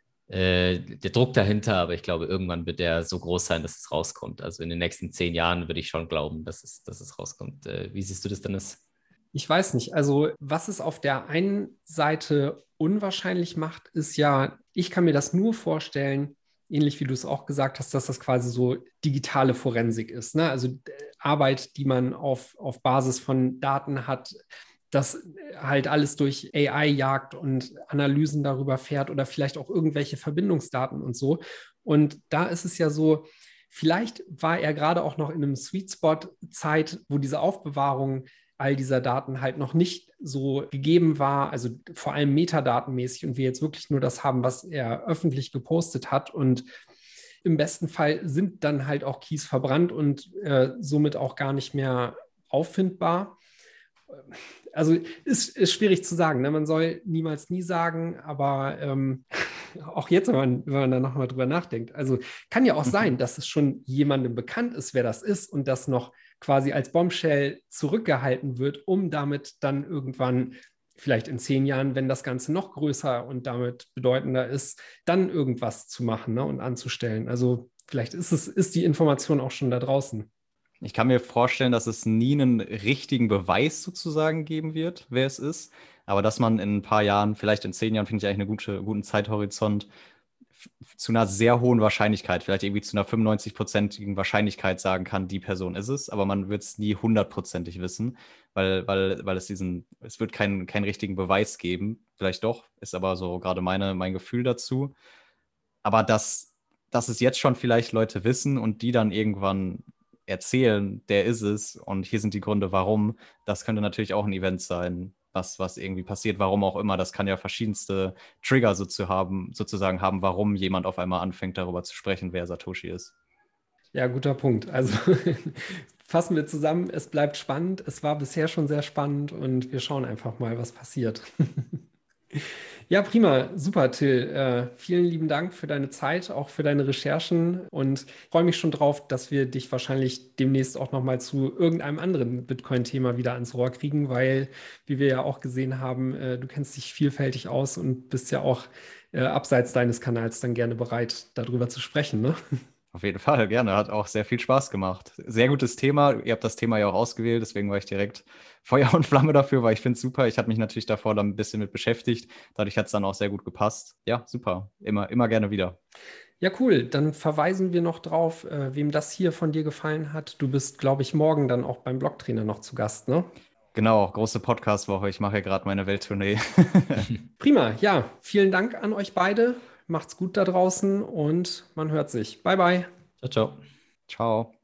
der Druck dahinter, aber ich glaube, irgendwann wird der so groß sein, dass es rauskommt. Also in den nächsten 10 Jahren würde ich schon glauben, dass es rauskommt. Wie siehst du das, Dennis? Ich weiß nicht. Also was es auf der einen Seite unwahrscheinlich macht, ist ja, ich kann mir das nur vorstellen, ähnlich wie du es auch gesagt hast, dass das quasi so digitale Forensik ist. Ne? Also Arbeit, die man auf Basis von Daten hat, das halt alles durch AI jagt und Analysen darüber fährt oder vielleicht auch irgendwelche Verbindungsdaten und so. Und da ist es ja so, vielleicht war er gerade auch noch in einem Sweet Spot Zeit, wo diese Aufbewahrung all dieser Daten halt noch nicht so gegeben war, also vor allem metadatenmäßig und wir jetzt wirklich nur das haben, was er öffentlich gepostet hat und im besten Fall sind dann halt auch Keys verbrannt und somit auch gar nicht mehr auffindbar. Also ist schwierig zu sagen, ne? Man soll niemals nie sagen, aber auch jetzt, wenn man da nochmal drüber nachdenkt, also kann ja auch sein, dass es schon jemandem bekannt ist, wer das ist und das noch quasi als Bombshell zurückgehalten wird, um damit dann irgendwann, vielleicht in 10 Jahren, wenn das Ganze noch größer und damit bedeutender ist, dann irgendwas zu machen, ne, und anzustellen. Also vielleicht ist die Information auch schon da draußen. Ich kann mir vorstellen, dass es nie einen richtigen Beweis sozusagen geben wird, wer es ist. Aber dass man in ein paar Jahren, vielleicht in 10 Jahren, finde ich eigentlich einen guten Zeithorizont, zu einer sehr hohen Wahrscheinlichkeit, vielleicht irgendwie zu einer 95%igen Wahrscheinlichkeit sagen kann, die Person ist es, aber man wird es nie 100%ig wissen, weil es wird keinen richtigen Beweis geben. Vielleicht doch, ist aber so gerade mein Gefühl dazu. Aber dass es jetzt schon vielleicht Leute wissen und die dann irgendwann erzählen, der ist es und hier sind die Gründe, warum, das könnte natürlich auch ein Event sein, was irgendwie passiert, warum auch immer. Das kann ja verschiedenste Trigger sozusagen haben, warum jemand auf einmal anfängt, darüber zu sprechen, wer Satoshi ist. Ja, guter Punkt. Also fassen wir zusammen, es bleibt spannend. Es war bisher schon sehr spannend und wir schauen einfach mal, was passiert. Ja, prima. Super, Till. Vielen lieben Dank für deine Zeit, auch für deine Recherchen und freue mich schon drauf, dass wir dich wahrscheinlich demnächst auch nochmal zu irgendeinem anderen Bitcoin-Thema wieder ans Rohr kriegen, weil, wie wir ja auch gesehen haben, du kennst dich vielfältig aus und bist ja auch abseits deines Kanals dann gerne bereit, darüber zu sprechen, ne? Auf jeden Fall, gerne. Hat auch sehr viel Spaß gemacht. Sehr gutes Thema. Ihr habt das Thema ja auch ausgewählt, deswegen war ich direkt Feuer und Flamme dafür, weil ich finde es super. Ich hatte mich natürlich davor dann ein bisschen mit beschäftigt. Dadurch hat es dann auch sehr gut gepasst. Ja, super. Immer gerne wieder. Ja, cool. Dann verweisen wir noch drauf, wem das hier von dir gefallen hat. Du bist, glaube ich, morgen dann auch beim Blogtrainer noch zu Gast, ne? Genau, große Podcast-Woche. Ich mache ja gerade meine Welttournee. Prima. Ja, vielen Dank an euch beide. Macht's gut da draußen und man hört sich. Bye, bye. Ciao, ciao. Ciao.